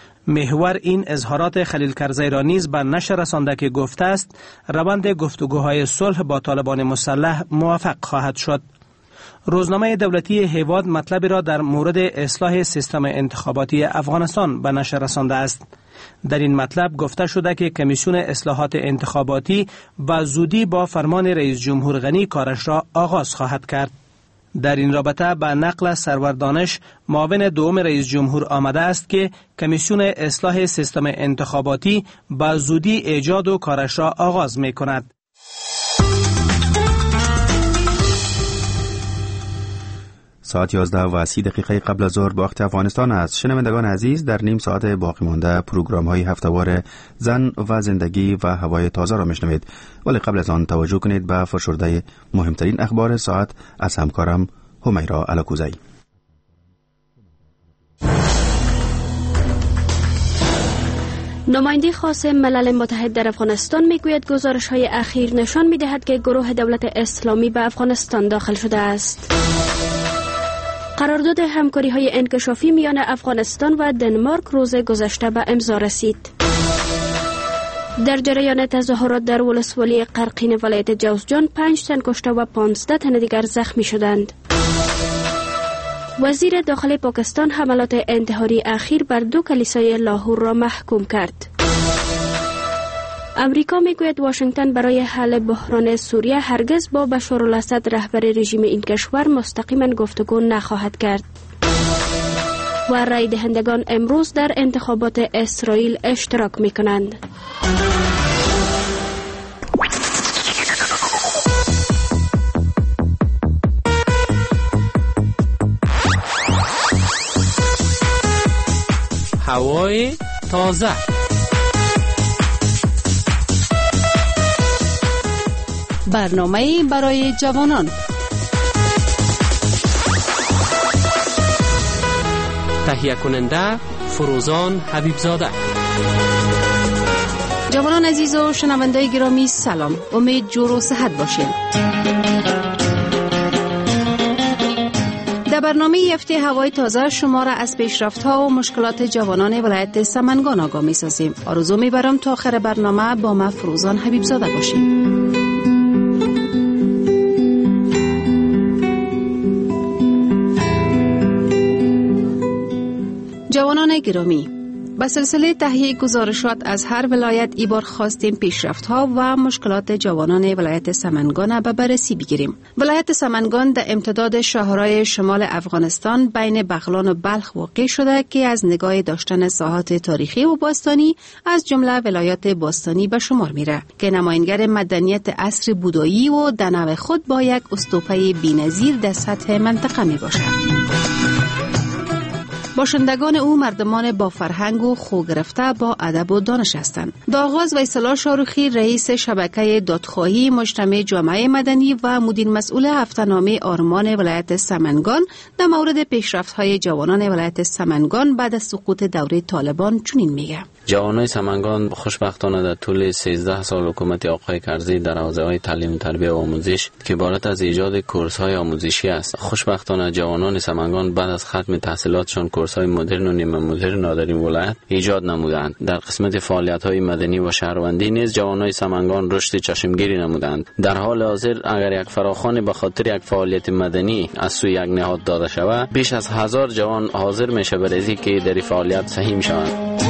[SPEAKER 3] محور این اظهارات خلیل کرزی را نیز به نشر رسانده که گفته است روند گفتگوهای صلح با طالبان مسلح موفق خواهد شد. روزنامه دولتی هیواد مطلبی را در مورد اصلاح سیستم انتخاباتی افغانستان به نشر رسانده است. در این مطلب گفته شده که کمیسیون اصلاحات انتخاباتی به زودی با فرمان رئیس جمهور غنی کارش را آغاز خواهد کرد. در این رابطه به نقل سرور دانش معاون دوم رئیس جمهور آمده است که کمیسیون اصلاح سیستم انتخاباتی به زودی ایجاد و کارش را آغاز می کند.
[SPEAKER 1] ساعت 11:30 قبل از ظهر به وقت افغانستان است. شنوندگان عزیز، در نیم ساعت باقی مانده پروگرام‌های هفته‌وار زن و زندگی و هوای تازه را میشنوید. ولی قبل از آن توجه کنید به فشرده مهمترین اخبار ساعت از همکارم همیرا علاکوزی.
[SPEAKER 5] نماینده خاص ملل متحد در افغانستان میگوید گزارش‌های اخیر نشان می‌دهد که گروه دولت اسلامی به افغانستان داخل شده است. قرارداد همکاری‌های انکشافی میان افغانستان و دنمارک روز گذشته به امضا رسید. در جریان تظاهرات در ولسوالی قرقین ولایت جوزجان 5 تن کشته و 15 تن دیگر زخمی شدند. وزیر داخلی پاکستان حملات انتحاری اخیر بر 2 کلیسای لاهور را محکوم کرد. امریکا میگوید واشنگتن برای حل بحران سوریه هرگز با بشارالاسد رهبر رژیم این کشور مستقیما گفتگو نخواهد کرد. و رای دهندگان امروز در انتخابات اسرائیل اشتراک میکنند.
[SPEAKER 18] هوای تازه. برنامه برای جوانان. تهیه کننده فروزان حبیبزاده.
[SPEAKER 14] جوانان عزیز و شنوندای گرامی سلام. امید جور و صحت باشین. در برنامه هفته هوای تازه شما را از پیشرفت‌ها و مشکلات جوانان ولایت سمنگان آگاه می‌سازیم. آرزو می‌برم تا آخر برنامه با ما فروزان حبیبزاده باشید. جوانان گرامی، به سلسله تهیه گزارشات از هر ولایت ای بار خواستیم پیشرفت‌ها و مشکلات جوانان ولایت سمنگان به بررسی بگیریم. ولایت سمنگان در امتداد شاهرای شمال افغانستان بین بغلان و بلخ واقع شده که از نگاه داشتن ساحات تاریخی و باستانی از جمله ولایات باستانی به شمار میره که نماینگر مدنیت عصر بودایی و در نوع خود با یک استوپه بی‌نظیر در سطح منطقه می باشد. باشندگان او مردمان با فرهنگ و خو گرفته با ادب و دانش هستند. در آغاز ویسلا شاروخی رئیس شبکه دادخواهی مجتمع جامعه مدنی و مدیر مسئول هفته‌نامه آرمان ولایت سمنگان در مورد پیشرفت‌های جوانان ولایت سمنگان بعد از سقوط دوره طالبان چنین میگه:
[SPEAKER 6] جوانای سمنگان خوشبختانه در طول 13 سال حکومت آقای کرزی در حوزه‌های تعلیم، تربیت و آموزش که عبارت از ایجاد کورس‌های آموزشی است، خوشبختانه جوانان سمنگان بعد از ختم تحصیلاتشان کورس‌های مدرن و نیمه مدرن در این ولایت ایجاد نمودند. در قسمت فعالیت‌های مدنی و شهروندی نیز جوانای سمنگان رشد چشمگیری نمودند. در حال حاضر اگر یک فراخوان به خاطر یک فعالیت مدنی از سوی یک نهاد داده شود، بیش از 1000 جوان حاضر میشه برای که در فعالیت سهیم شوند.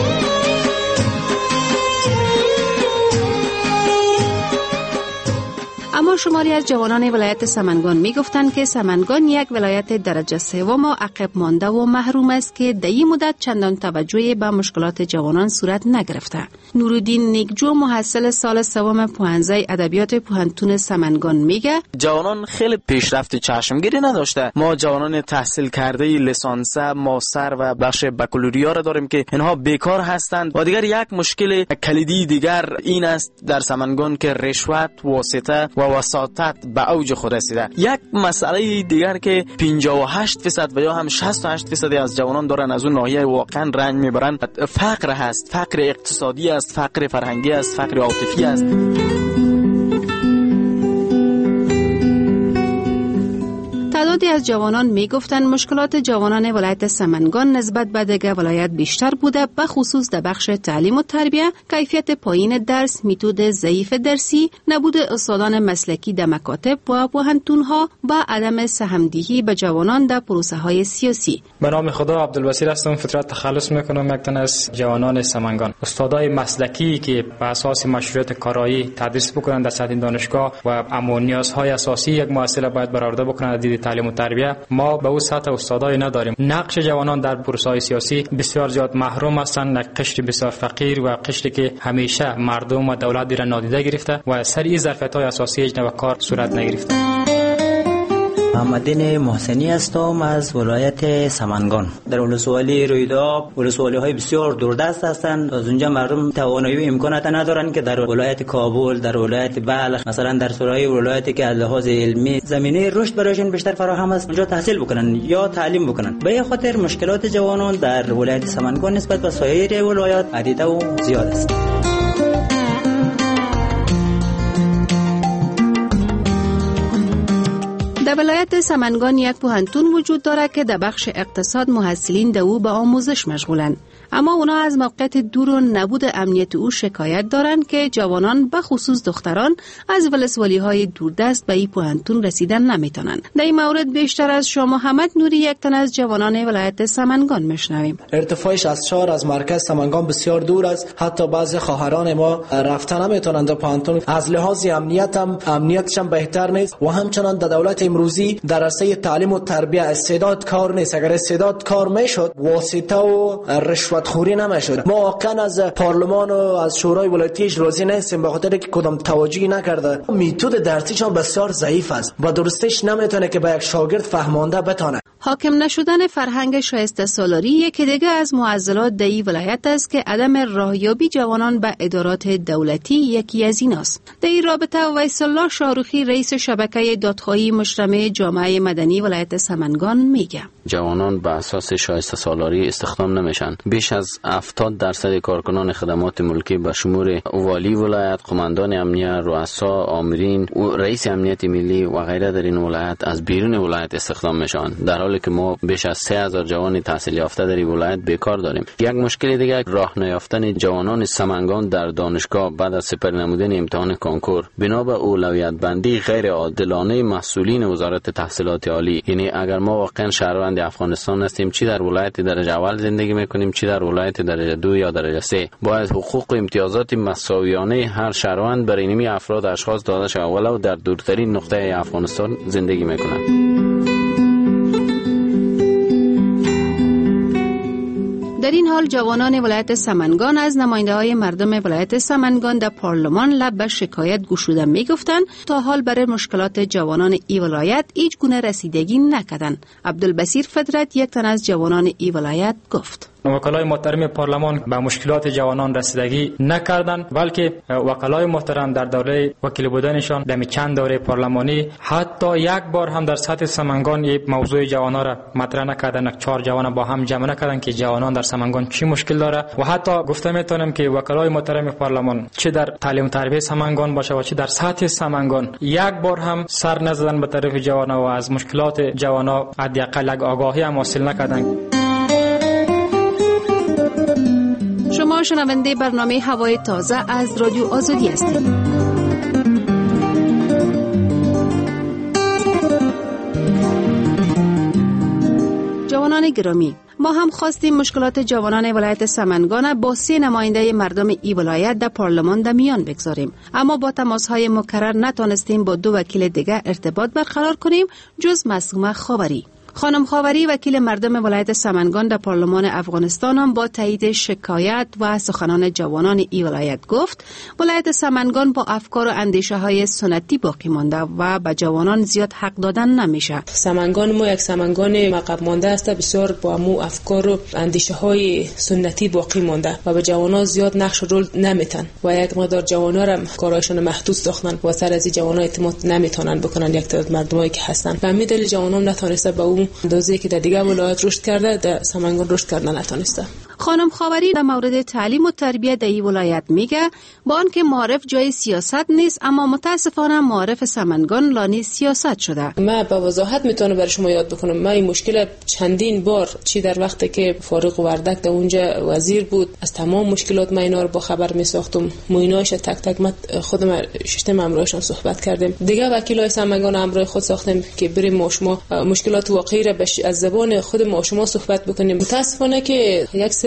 [SPEAKER 14] اما شماری از جوانان ولایت سمنگان میگفتند که سمنگان یک ولایت درجه سوم و عقب مانده و محروم است که در این مدت چندان توجهی به مشکلات جوانان صورت نگرفته. نورالدین نیکجو محصل سال سوم پوهنځی ادبیات پوهنتون سمنگان میگه
[SPEAKER 7] جوانان خیلی پیشرفت چشمگیری نداشته. ما جوانان تحصیل کرده لیسانس، ماستر و بخش بکالوریا را داریم که اینها بیکار هستند. و دیگر یک مشکل کلیدی دیگر این است در سمنگان که رشوت، واسطه و وساطت به اوج خود رسیده. یک مسئله دیگر که 58% و یا هم 68% از جوانان دارن از اون ناحیه واقعا رنج میبرن، فقر هست. فقر اقتصادی است، فقر فرهنگی است، فقر عاطفی است.
[SPEAKER 14] تعدادی از جوانان میگفتند مشکلات جوانان ولایت سمنگان نسبت به دیگر ولایت بیشتر بوده، به خصوص در بخش تعلیم و تربیت، کیفیت پایین درس، متد ضعیف درسی، نبود استادان مسلکی در مکاتب و پوهنتون‌ها و عدم سهم‌دهی به جوانان در پروسه‌های سیاسی.
[SPEAKER 24] به نام خدا عبدالبصیر هستم. فطرت تخلص میکنم یک تن از جوانان سمنگان. استادای مسلکی که به اساس مشروعیت کارایی تدریس بکنند در سطح دانشگاه و اما نیازهای اساسی یک مؤسسه باید برآورده بکنند در تعلیم و تربیه ما به اون سطح استادای نداریم. نقش جوانان در پروسه‌های سیاسی بسیار زیاد محروم هستند. قشر بسیار فقیر و قشری که همیشه مردم و دولت دیره نادیده گرفته و سر این ظرفیت‌های اساسی هیچ نوع کار صورت نگرفته.
[SPEAKER 8] محمدین محسنی هستم از ولایت سمنگان. در ولسوالی رویداد ولسوالی‌های بسیار دوردست هستند. از اونجا مردم توانایی و امکانات ندارن که در ولایت کابل، در ولایت بلخ، مثلا در سرای ولایتی که از لحاظ علمی زمینه رشد برایشون بیشتر فراهم است، اونجا تحصیل بکنن یا تعلیم بکنن. به این خاطر مشکلات جوانان در ولایت سمنگان نسبت به سایر ولایات عدیده و زیاد است.
[SPEAKER 9] در ولایت سمنگان یک پوهنتون وجود دارد که در بخش اقتصاد محصلین در او به آموزش مشغولند، اما اونا از موقعیت دور و نبود امنیت او شکایت دارند که جوانان به خصوص دختران از ولسوالی‌های دوردست به این پوهنتون رسیدن نمیتونن. در این مورد بیشتر از شاه محمد نوری، یک تن از جوانان ولایت سمنگان، میشنویم.
[SPEAKER 11] ارتفاعش از شهر از مرکز سمنگان بسیار دور است. حتی بعضی خواهران ما رفتن نمیتونن در پوهنتون. از لحاظ امنیتش هم بهتر نیست و همچنان در دولت امروزی در عرصه تعلیم و تربیت استعداد کار نیست. اگر استعداد کار میشد واسطه و رشوت خوری نمیشد. ما واقعا از پارلمان و از شورای ولایتیش راضی نیستیم به خاطر که کدام توجهی نکرده. میتود درسیش هم بسیار ضعیف است و درستش نمیتونه که به یک شاگرد فهمانده بتونه.
[SPEAKER 9] حاکم نشدن فرهنگ شایسته سالاری یکی دیگه از معضلات در این ولایت است که عدم راهیابی جوانان به ادارات دولتی یکی از ایناست. در این رابطه ویس الله شاروخی رئیس شبکه دادخواهی مجتمع جامعه مدنی ولایت سمنگان میگه
[SPEAKER 6] جوانان به اساس شایسته سالاری استخدام نمیشن. بیش از 70% کارکنان خدمات ملکی به شمول والی ولایت، قماندان امنیت، رؤسا، آمرین، رئیس امنیت ملی و غیره در این ولایت از بیرون ولایت استخدام میشن، در حالی که ما بیش از 3000 جوان تحصیل یافته در این ولایت بیکار داریم. یک مشکل دیگه راه نیافتن جوانان سمنگان در دانشگاه بعد از سپری نمودن امتحان کنکور بنا به اولویت بندی غیر عادلانه مسئولین وزارت تحصیلات عالی. یعنی اگر ما واقعا شهروند افغانستان هستیم، چی در ولایت درجه اول زندگی میکنیم، چی در ولایت درجه 2 یا درجه 3، باید حقوق و امتیازات مساویانه هر شهروند برای اینمی افراد اشخاص داده شود ولو در دورترین نقطه افغانستان زندگی میکنند.
[SPEAKER 9] در این حال جوانان ولایت سمنگان از نماینده‌های مردم ولایت سمنگان در پارلمان لب به شکایت گشوده میگفتند تا حال برای مشکلات جوانان این ولایت هیچ گونه رسیدگی نکردند. عبدالبصیر فدرت، یک تن از جوانان این ولایت، گفت
[SPEAKER 24] وکلای محترم پارلمان به مشکلات جوانان رسیدگی نکردند، بلکه وکلای محترم در دوره وکیل بودنشان در چند دوره پارلمانی حتی یک بار هم در سطح سمنگان یک موضوع جوانان را مطرح نکردند. 4 جوان با هم جمع نکردند که جوانان در سمنگان چی مشکل داره و حتی گفته میتونم که وکلای محترم پارلمان چه در تعلیم و تربیت سمنگان باشه و چه در سطح سمنگان یک بار هم سر نزدن به طرف جوانان و از مشکلات جوانان حداقل آگاهی هم حاصل نکردند.
[SPEAKER 9] شما شنونده برنامه هوای تازه از رادیو آزادی هستید. جوانان گرامی، ما هم خواستیم مشکلات جوانان ولایت سمنگان با 3 نماینده مردم ای ولایت در پارلمان در میان بگذاریم، اما با تماس‌های مکرر نتونستیم با 2 وکیل دیگر ارتباط برقرار کنیم جز معصومه خاوری. خانم خاوری، وکیل مردم ولایت سمنگان در پارلمان افغانستان، هم با تایید شکایت و سخنان جوانان این ولایت گفت ولایت سمنگان با افکار و اندیشه های سنتی باقی مانده و به جوانان زیاد حق دادن نمیشه.
[SPEAKER 12] سمنگان ما یک سمنگان عقب مانده است، بسیار با مو افکار و اندیشه های سنتی باقی مانده و به جوانان زیاد نقش و رول نمیتن و یک مقدار جوانا را کارایشون محدود ساختن و سر از جوانا اعتماد نمیتونن بکنن. یک تعداد مردمایی که هستن به همین دلیل جوانان نتونسته به اون اندازه‌ای که در دیگه ولایت رشد کرده در سمنگان رشد کردن نتونسته.
[SPEAKER 9] خانم خاوری در مورد تعلیم و تربیت در این ولایت میگه با آنکه معارف جای سیاست نیست، اما متاسفانه معارف سمنگان لانه سیاست شده.
[SPEAKER 12] من با وضاحت میتونم برای شما یاد بکنم. من این مشکل چندین بار چی در وقتی که فارغ وردک در اونجا وزیر بود از تمام مشکلات من اینا رو با خبر میساختم، مویناش تک تک من خودم ششتم امروزشون صحبت کردیم. دیگه وکیلای سمنگان امروز خود ساختیم که بریم ما مشکلات واقعی را از زبان خود ما شما صحبت بکنیم. متاسفانه که یک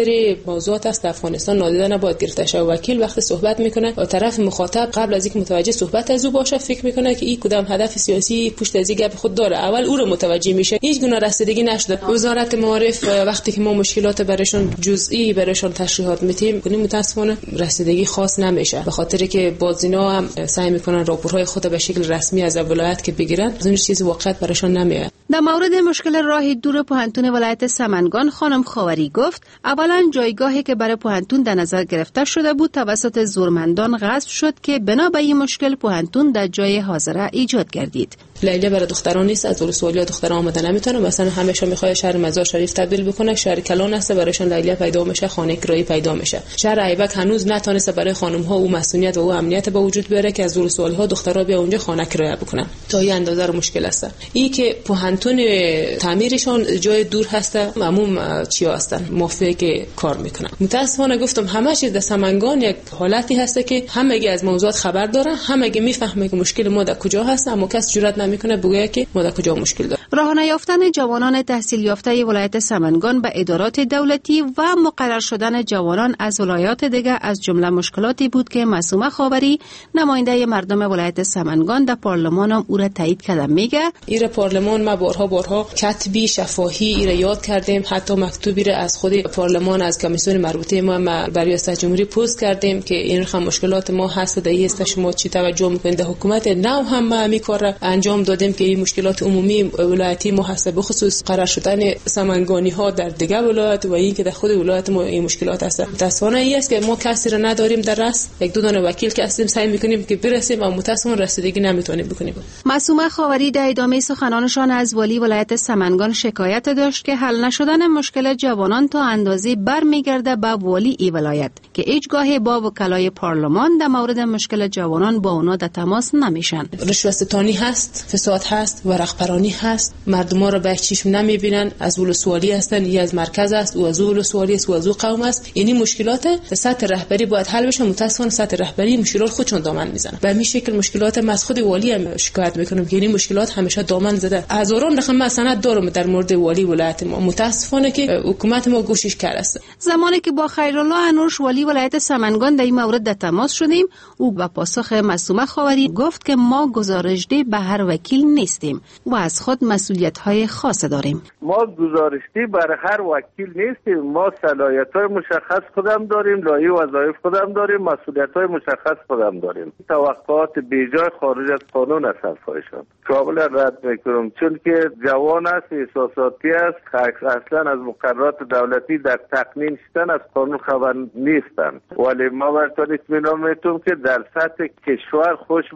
[SPEAKER 12] سری موضوعات است افغانستان نادیده نباید گرفته شه. وکیل وقتی صحبت میکنه و طرف مخاطب قبل از اینکه متوجه صحبت از او باشه فکر میکنه که این کدام هدف سیاسی پشت از این گپ خود داره، اول او رو متوجه میشه. هیچ گونه رسیدگی نشده. وزارت معارف وقتی که ما مشکلات برایشون جزئی برایشون تشریحات میتیم کنیم متاسفانه رسیدگی خاص نمیشه، به خاطر که بازینا هم سعی میکنن راپورهای خود به شکل رسمی از ولایت که بگیرن، از اون چیزی واقعا برایشون نمیاد.
[SPEAKER 9] در مورد مشکل راه دور پوهنتون ولایت سمنگان خانم خاوری گفت اولا جایگاهی که برای پوهنتون در نظر گرفته شده بود توسط زورمندان غصب شد که بنا به این مشکل پوهنتون در جای حاضره ایجاد گردید.
[SPEAKER 12] لیلی برای دختران نیست، از ولسوالی دختران آمدن نمیتونه، مثلا همیشه میخواد شهر مزار شریف تبدیل بکنه، شهر کلان است برایشون لیلی پیدا میشه، خانه کرایی پیدا میشه. شهر ایبک هنوز نتونسته برای خانم ها او مسئولیت و او امنیت به وجود بیاره که از ولسوالی ها دخترها بیا اونجا خانه کرایه بکنن. تا این اندازه مشکل است. این که پوهنتون تعمیرشون جای دور هسته، معموم چیا هستن مافیا که کار میکنن. متاسفانه گفتم همه چیز در سمنگان یک حالتی هسته که همگی از موضوعات خبر داره، همگی میفهمه که مشکل ما در کجا هست، اما کس جرئت نمیکنه بگه که ما در کجا مشکل داره.
[SPEAKER 9] راه نیافتن جوانان تحصیل یافته ولایت سمنگان به ادارات دولتی و مقرر شدن جوانان از ولایات دیگر از جمله مشکلاتی بود که معصومه خاوری نماینده مردم ولایت سمنگان در پارلمان هم او را تایید کرده. میگه
[SPEAKER 12] این پارلمان ما بارها کتبی شفاهی ایره یاد کردیم، حتی مکتوبی را از خود پارلمان از کمیسیون مربوطه ما برای ریاست جمهوری پست کردیم که این رقم مشکلات ما هست، در این است شما چی توجه میکنید. حکومت نو هم ما می کار انجام دادیم که این مشکلات عمومی ولایتی ما هست، به خصوص قرار شدن سمنگانی ها در دیگه ولایت و این که در خود ولایت ما این مشکلات هست. متاسفانه این است که ما کسی را نداریم در رأس، یک دو دانه وکیل که هستیم سعی میکنیم که برسیم و متاسفانه رسیدگی نمیتونیم بکنیم.
[SPEAKER 9] معصومه خاوری در ادامه سخنانشان از والی ولایت سمنگان شکایت داشت که حل نشدن مشکل جوانان تا اندازه برمیگرده به والی ای ولایت که هیچگاه با وکلای پارلمان در مورد مشکل جوانان با اونا در تماس نمیشن.
[SPEAKER 12] رشوه ستانی هست، فساد هست، ورق پرانی هست، مردم را به چشم نمیبینن، از ولسوالی هستن یا از مرکز است و از ولسوالی است و از قوم است. یعنی مشکلات سطح رهبری باید حل بشه. متاسفانه سطح رهبری مشکلات خودشون دامن میزنن. به همین شکل مشکلات ما از خود والی هم شکایت میکنم که یعنی مشکلات همیشه دامن زده. هزاران رقم سند دارم در مورد والی ولایت ما. متاسفانه که حکومت ما کوشش کرده است.
[SPEAKER 9] زمانی که با خیرالله انوش والی ولایت سمنگان در این مورد در تماس شدیم، او به پاسخ معصومه خاوری گفت که ما گزارشده به هر وکیل نیستیم و از خود مسئولیت‌های خاص داریم.
[SPEAKER 17] ما گزارشده برای هر وکیل نیستیم. ما صلاحیت‌های مشخص خودم داریم، لایحه وظایف خودم داریم، مسئولیت‌های مشخص خودم داریم. توقعات بیجای خارج از قانون است حرفایشان. کاملا رد می‌کنم، چون که جوان است، احساساتی است، اصلا از مقررات دولتی در تقنین شدن از قانون خبر نیستند. ولی ما براتون اطمینان میتونم که در سطح کشور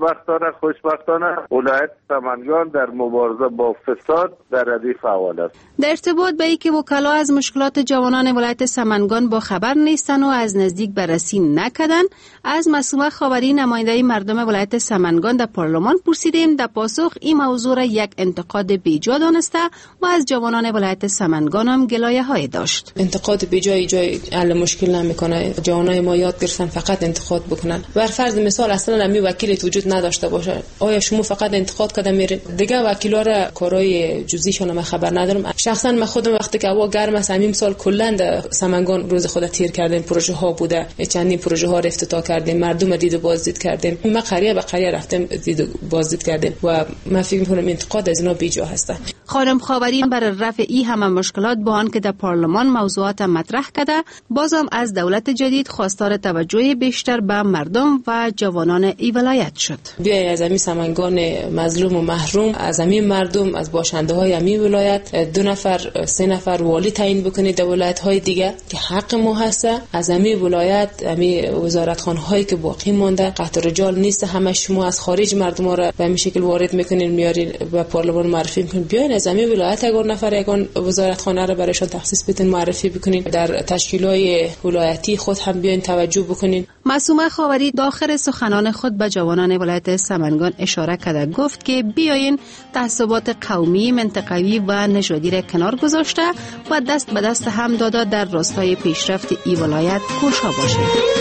[SPEAKER 17] خوشبختانه ولایت سمنگان در مبارزه با فساد در ردیف اول است.
[SPEAKER 9] در ارتباط به اینکه وکلا از مشکلات جوانان ولایت سمنگان با خبر نیستن و از نزدیک بررسی نکردن، از معصومه خاوری نماینده مردم ولایت سمنگان در پارلمان پرسیدیم. در پاسخ این موضوع را یک انتقاد بیجا دانسته و از جوانان ولایت سمنگان هم گلایه‌های داشت.
[SPEAKER 12] انتقاد بیجای جای حل مشکل نمیکنه. جوانای ما یاد گرفتن فقط انتقاد بکنن. بر فرض مثال اصلا نمی وکیل وجود نداشته باشه، آیا شما فقط انتقاد کردن میرین؟ دیگه وکیلا را کارهای جزئیشون من خبر ندارم. شخصا من خودم وقتی که هوا گرم است همین سال کلا در سمنگان روز خود تیر کردیم، پروژه ها بوده، چندین پروژه ها را افتتاح کردیم، مردم را دید و بازدید کردیم، ما قریه به قریه رفتیم دید و بازدید کردیم و من فکر می‌کنم انتقاد از اینا بیجا هست.
[SPEAKER 9] خانم خاوری برای رفع این همه مشکلات با آن که در پارلمان موضوعات مطرح کرده، بازم از دولت جدید خواستار توجه بیشتر به مردم و جوانان ای ولایت شد.
[SPEAKER 12] بیای از همین سمنگان مظلوم و محروم، از همین مردم، از باشنده های همین ولایت 2 نفر 3 نفر والی تعیین بکنید در ولایت های دیگه که حق ما هست. از همین ولایت همین وزارتخانه هایی که باقی مونده قطع رجال نیست، همه شما از خارج مردم را به همین شکل وارد میکنین، میارین به پارلمان معرفی میکنین. بیاین از همین ولایت اگر نفر یگان وزارتخانه را برایشان تخصیص بدین، معرفی بکنین، در تشکیلات ولایتی خود هم بیاین توجه بکنین.
[SPEAKER 9] معصومه خاوری داخل سخنان خود به جوانان ولایت سمنگان اشاره کرده، گفت که بیاین تعصبات قومی، منطقوی و نژادی را کنار گذاشته و دست به دست هم داده در راستای پیشرفت این ولایت کوشا باشید.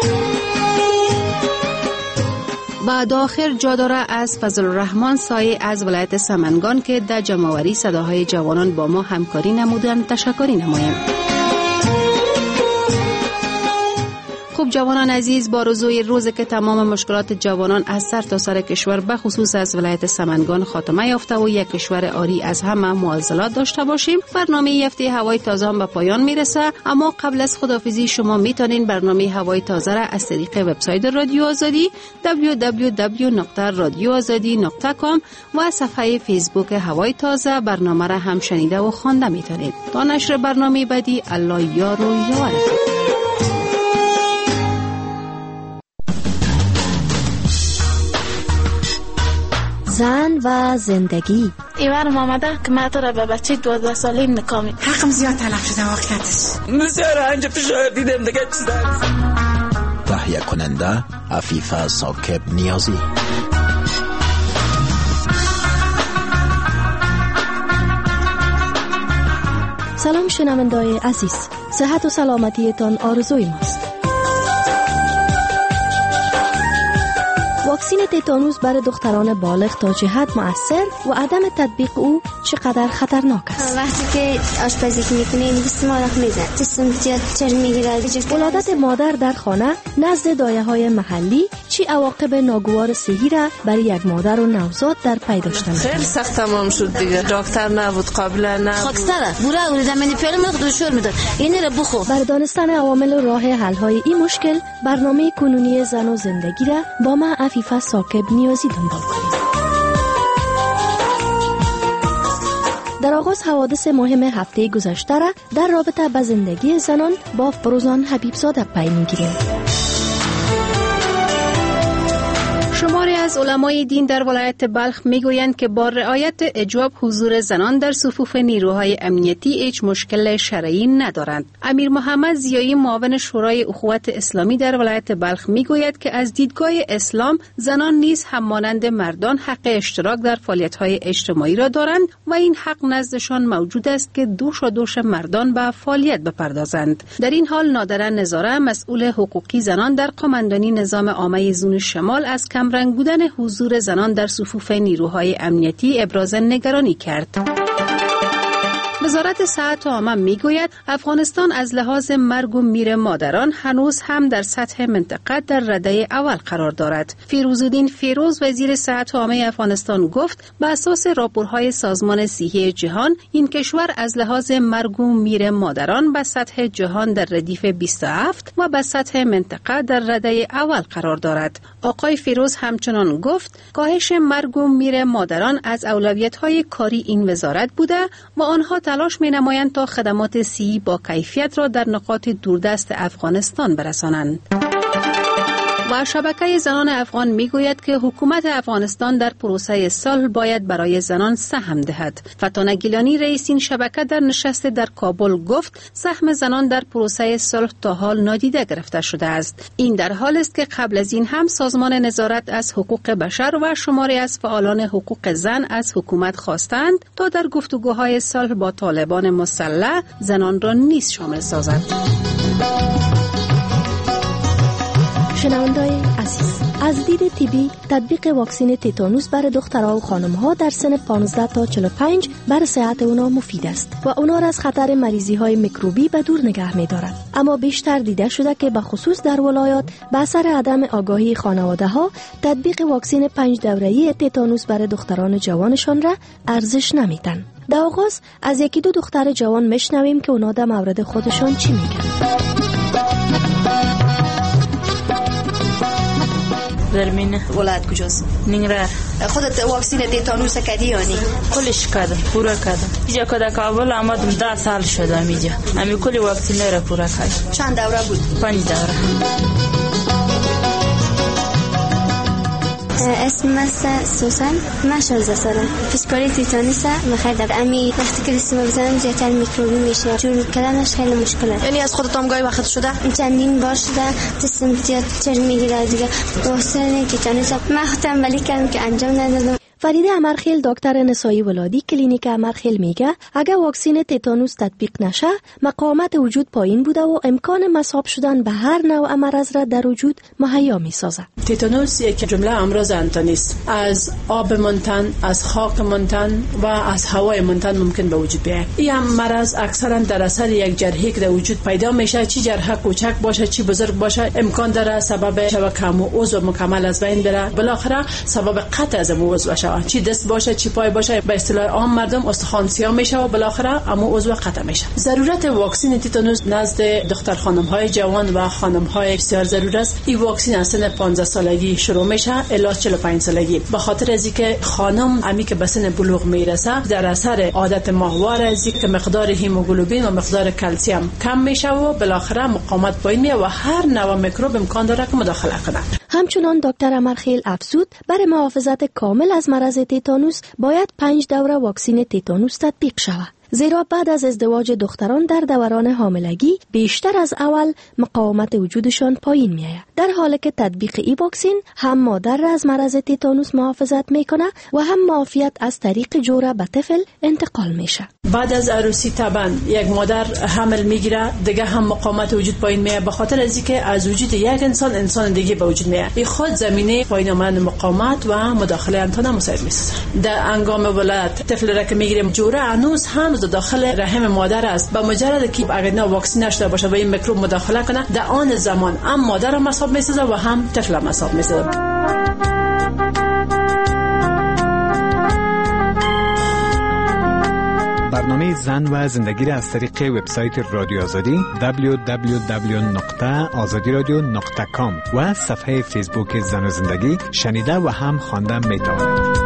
[SPEAKER 9] بعد آخر جا داره از فضل الرحمن سایه از ولایت سمنگان که در جمع‌آوری صداهای جوانان با ما همکاری نمودند تشکری نمایم. خوب جوانان عزیز، با رضای روز که تمام مشکلات جوانان از سر تا سر کشور به خصوص از ولایت سمنگان خاتمه یافته و یک کشور عاری از همه معضلات داشته باشیم، برنامه هفته هوای تازه هم به پایان میرسه. اما قبل از خداحافظی شما میتونین برنامه هوای تازه را از طریق وبسایت رادیو آزادی www.radioazadi.com و صفحه فیسبوک هوای تازه برنامه را هم شنیده و خوانده میتونید. تا نشر برنامه بعدی، الله یار و یار.
[SPEAKER 10] زن و زندگی.
[SPEAKER 13] ایوانم آمده که من تو را به بچه 12 ساله نکامی.
[SPEAKER 15] حقم زیاد تلف شده واقعیتش.
[SPEAKER 13] بسیار انجا تو شاید دیدم دیگه چیز هست.
[SPEAKER 23] تهیه کننده عفیفه ثاقب نیازی.
[SPEAKER 10] سلام شنونده‌های عزیز، صحت و سلامتیتان آرزوی ماست. واکسین تتانوس برای دختران بالغ تا چه حد مؤثر و عدم تطبیق او چقدر خطرناک است؟
[SPEAKER 16] وقتی که آشپزی میکنین دست ما رخ میزن، دستم زیاد چرم میگیره.
[SPEAKER 10] ولادت مادر در خانه نزد دایه‌های محلی چی عواقب ناگوار صحی را برای یک مادر و نوزاد در پی داشتند؟
[SPEAKER 13] خیلی سخت تمام شد دیگه. دکتر نبود، قابل نبود.
[SPEAKER 16] خاکستره بوره اول زمانی پیل میخ دشور میداد. این را بخو.
[SPEAKER 10] برای دانستن عوامل و راه حل های این مشکل، برنامه کنونی زن و زندگی را با ما عفیفه ثاقب نیازی دنبال کنید. در آغاز حوادث مهم هفته گذشته را در رابطه با زندگی زنان با فروزان حبیبزاده پی میگیریم.
[SPEAKER 9] شماری از علمای دین در ولایت بلخ میگویند که با رعایت اجاب حضور زنان در صفوف نیروهای امنیتی هیچ مشکل شرعی ندارند. امیر محمد ضیایی معاون شورای اخوت اسلامی در ولایت بلخ میگوید که از دیدگاه اسلام زنان نیز همانند مردان حق اشتراک در فعالیت‌های اجتماعی را دارند و این حق نزدشان موجود است که دوش مردان به فعالیت بپردازند. در این حال نادره نظاره مسئول حقوقی زنان در قماندانی نظام عامه زون شمال از کمرنگ بودن حضور زنان در صفوف نیروهای امنیتی ابراز نگرانی کرد. وزارت صحت عامه میگوید افغانستان از لحاظ مرگ و میر مادران هنوز هم در سطح منطقه در رده اول قرار دارد. فیروزالدین فیروز وزیر صحت عامه افغانستان گفت به اساس راپورهای سازمان صحی جهان این کشور از لحاظ مرگ و میر مادران به سطح جهان در ردیف 27 و به سطح منطقه در رده اول قرار دارد. آقای فیروز همچنان گفت کاهش مرگ و میر مادران از اولویت‌های کاری این وزارت بوده و آنها تلاش می‌نمایند تا خدمات صحی با کیفیت را در نقاط دوردست افغانستان برسانند. و شبکه زنان افغان میگوید که حکومت افغانستان در پروسه صلح باید برای زنان سهم دهد. فتانه گیلانی رئیس این شبکه در نشست در کابل گفت سهم زنان در پروسه صلح تا حال نادیده گرفته شده است. این در حال است که قبل از این هم سازمان نظارت از حقوق بشر و شماری از فعالان حقوق زن از حکومت خواستند تا در گفتگوهای صلح با طالبان مسلح زنان را نیز شامل سازد.
[SPEAKER 10] شنونده‌های عزیز، از دید طبی تطبیق واکسن تتانوس برای دخترها و خانم‌ها در سن 15 تا 45 برای صحت اونا مفید است و اونا را از خطر مریضی‌های میکروبی به دور نگه می‌دارد. اما بیشتر دیده شده که به خصوص در ولایات به اثر عدم آگاهی خانواده‌ها تطبیق واکسن 5 دوره‌ای تتانوس برای دختران جوانشان را ارزش نمیدن. در آغاز از یکی دو دختر جوان میشنویم که اونا در مورد خودشان چی میگن.
[SPEAKER 13] زرمینه.
[SPEAKER 15] ولایت کجاست؟
[SPEAKER 13] نینگرهار.
[SPEAKER 15] خودت واکسن تتانوس کردی یا نه؟
[SPEAKER 13] کلش کردم، پورا کردم. اینجا که در کابل آمدم 10 سال شدم اینجا. امی کلی واکسن را پورا کردم.
[SPEAKER 15] چند دوره بود؟
[SPEAKER 13] 5 دوره.
[SPEAKER 16] اسم سوسن، من 16 ساله. پیشکاری تیتانوس می‌خواد. امی وقتی که دستم بزنم زیادتر میکروبی میشه. جور کردنش خیلی مشکله.
[SPEAKER 15] یعنی از خودت هم گاهی وقت شده؟
[SPEAKER 16] چندین بار شده. دستم زیاد چرم میگیره دیگه. واکسن تیتانوس من خودم ولی کردم که انجام ندادم.
[SPEAKER 10] فریده امرخیل دکتر نسایی ولادی کلینیک امرخیل میگه اگر واکسن تتانوس تطبیق نشه مقاومت وجود پایین بوده و امکان مصاب شدن به هر نوع مرض را در وجود مهیا میسازه.
[SPEAKER 19] تتانوس یک جمله امراض انتانی است. از آب منتن، از خاک منتن و از هوای منتن ممکن به وجود بیاید. این مرض اکثرا در اثر یک جرحی که در وجود پیدا میشه، چی جرح کوچک باشه چی بزرگ باشه، امکان داره سبب شبکه عضو مکمل از بین بره، بالاخره سبب قطع از عضو بشه، چی دست باشه چی پای باشه، به اصطلاح عام مردم استخوان سیاه میشه و بالاخره اما عضو قطع میشه. ضرورت واکسن تتانوس نزد دختر خانم های جوان و خانم های بسیار ضرور است. این واکسن از سن 15 سالگی شروع میشه الی 45 سالگی، به خاطر از اینکه خانم امی که به سن بلوغ میرسه در اثر عادت ماهوار از اینکه مقدار هیموگلوبین و مقدار کلسیم کم میشه و بالاخره مقاومت پایین میاد و هر نوع میکروب امکان داره که مداخله کنه.
[SPEAKER 10] همچنان دکتر امرخیل افزود برای محافظت کامل از مرض تتانوس باید 5 دوره واکسن تتانوس تطبیق شود. زیرا بعد از ازدواج دختران در دوران حاملگی بیشتر از اول مقاومت وجودشان پایین میآید، در حالی که تطبیق این واکسن هم مادر را از مرض تتانوس محافظت میکنه و هم معافیت از طریق جوره به طفل انتقال میشه.
[SPEAKER 19] بعد از عروسی طبعا یک مادر حمل میگیره، دیگه هم مقاومت وجود پایین میاد، به خاطر از اینکه از وجود یک انسان دیگه به وجود میاد. این خود زمینه پایین آمدن مقاومت و مداخله انتان مساعد میسازه. در هنگام ولادت طفل را که میگیریم جوره هنوز هم داخل رحم مادر است. با مجرد که اگر نه واکسن نشده باشه و این میکروب مداخله کنه، در آن زمان هم مادر هم مصاب میسازه و هم طفل هم مصاب میسازه.
[SPEAKER 23] برنامه زن و زندگی را از طریق وبسایت رادیو آزادی www.azadiradio.com و صفحه فیسبوک زن و زندگی شنیده و هم خواندن میتوانید.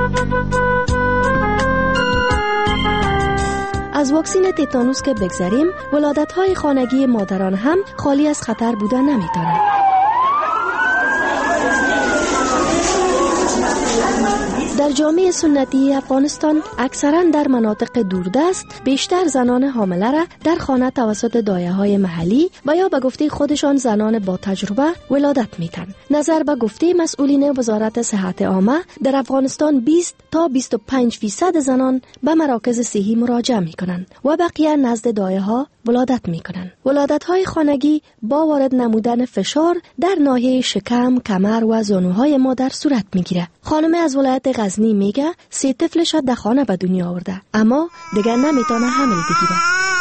[SPEAKER 10] از واکسن تتانوس که بگذریم، ولادت‌های خانگی مادران هم خالی از خطر بودن نمی‌تونند. در جامعه سنتی افغانستان اکثراً در مناطق دوردست بیشتر زنان حامله را در خانه توسط دایه‌های محلی و یا به گفته خودشان زنان با تجربه ولادت میتن. نظر به گفته مسئولین وزارت صحت عامه در افغانستان 20 تا 25% زنان به مراکز صحی مراجعه میکنند و بقیه نزد دایه‌ها ولادت میکنند. ولادت‌های خانگی با وارد نمودن فشار در ناحیه شکم، کمر و زانوهای مادر صورت میگیره. خانم از ولایت غزنی میگه 3 طفلش در خانه به دنیا آورده اما دیگه نمیتونه حمل بگیره.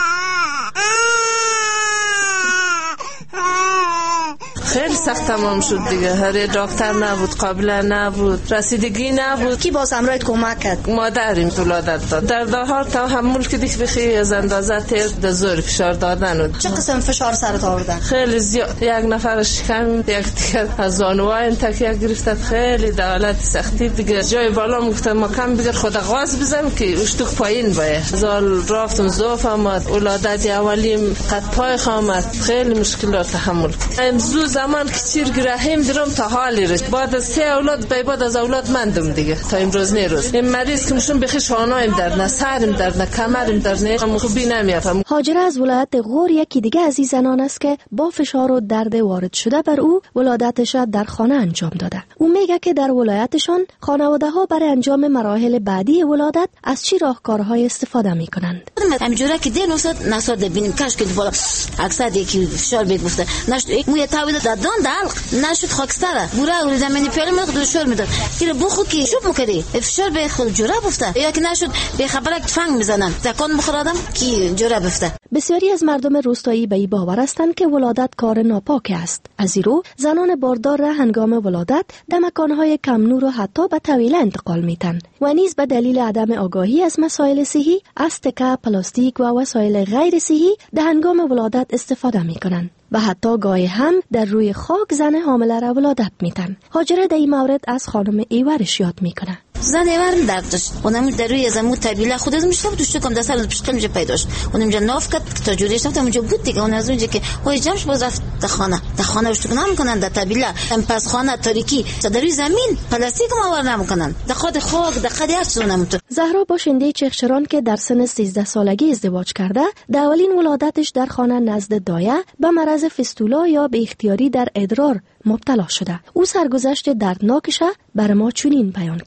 [SPEAKER 20] خیلی سخت تمام شد دیگه. هر دکتر نبود، قابل نبود، رسیدگی نبود.
[SPEAKER 15] کی باز همراهت کمک کرد؟
[SPEAKER 20] مادریم ولادت داد. در حال تحمل کردی که بخی از اندازه تیر در زور فشار دادن.
[SPEAKER 15] چه قسم فشار سرت آوردن؟
[SPEAKER 20] خیلی زیاد. یک نفر شکم، یک دیگه از زانوهای تکیه گرفت. خیلی در حالت سختی دیگه. جای بالا گفتم ما کم بگیر خود غاز بزنم که اشتوک پایین باید. زال رفتم زوف آمد، ولادت اولیم قد پای خامد. خیلی مشکلات تحمل. امروز زمان که چیر گرهیم درم تا حالی رسید. بعد از 3 اولاد بعد از اولاد مندم دیگه تا امروز نیروز. این مریض که مشون بخی شانایم درد نه، سرم درد نه، کمرم درد نه، خوبی نمیافم.
[SPEAKER 10] هاجره از ولایت غور یکی دیگه از این زنان است که با فشار و درد وارد شده بر او ولادتش در خانه انجام داده. او میگه که در ولایتشان خانواده‌ها برای انجام مراحل بعدی ولادت از چی راهکارهای استفاده میکنند.
[SPEAKER 21] همینجوری که دین افتاد نساد ببینیم کاش که بالا اکثر یکی فشار بگفته نشد موی تاویل دادن دلق نشد خاکستره بوره و زمینی پیل میاد دشور میداد که بخو کی شوب میکردی فشار به خود جوره بفته یا که نشد به خبرک فنگ میزنن تکون بخورادم کی جوره بفته.
[SPEAKER 10] بسیاری از مردم روستایی به این باور هستند که ولادت کار ناپاک است. از این رو زنان باردار را هنگام ولادت در مکانهای کم نور و حتی به طویله انتقال میتن و نیز به دلیل عدم آگاهی از مسائل صحی از تکه، پلاستیک و وسایل غیر صحی در هنگام ولادت استفاده میکنند و حتی گاهی هم در روی خاک زن حامله را ولادت میتن. هاجره در این مورد از خانم ایورش یاد میکنه.
[SPEAKER 21] زن ایورم درد داشت. اونم در روی زمو طبیله خودت میشتم دوست کم دست پشت میشه پیداش. اونم جا ناف کرد تا جوریش رفتم اونجا بود دیگه. اون از اونجا که وای جمعش باز رفت در خانه وشتو نمیکنن در طبیله. پس خانه تاریکی در روی زمین پلاستیک ماور نمیکنن. در خود خاک در خدی هر چیز نمیتونه.
[SPEAKER 10] زهرا باشنده چخشران که در سن 13 سالگی ازدواج کرده، در اولین ولادتش در خانه نزد دایه به مرض فستولا یا به اختیاری در ادرار مبتلا شده. او سرگذشت دردناکش بر ما چنین بیان کرد.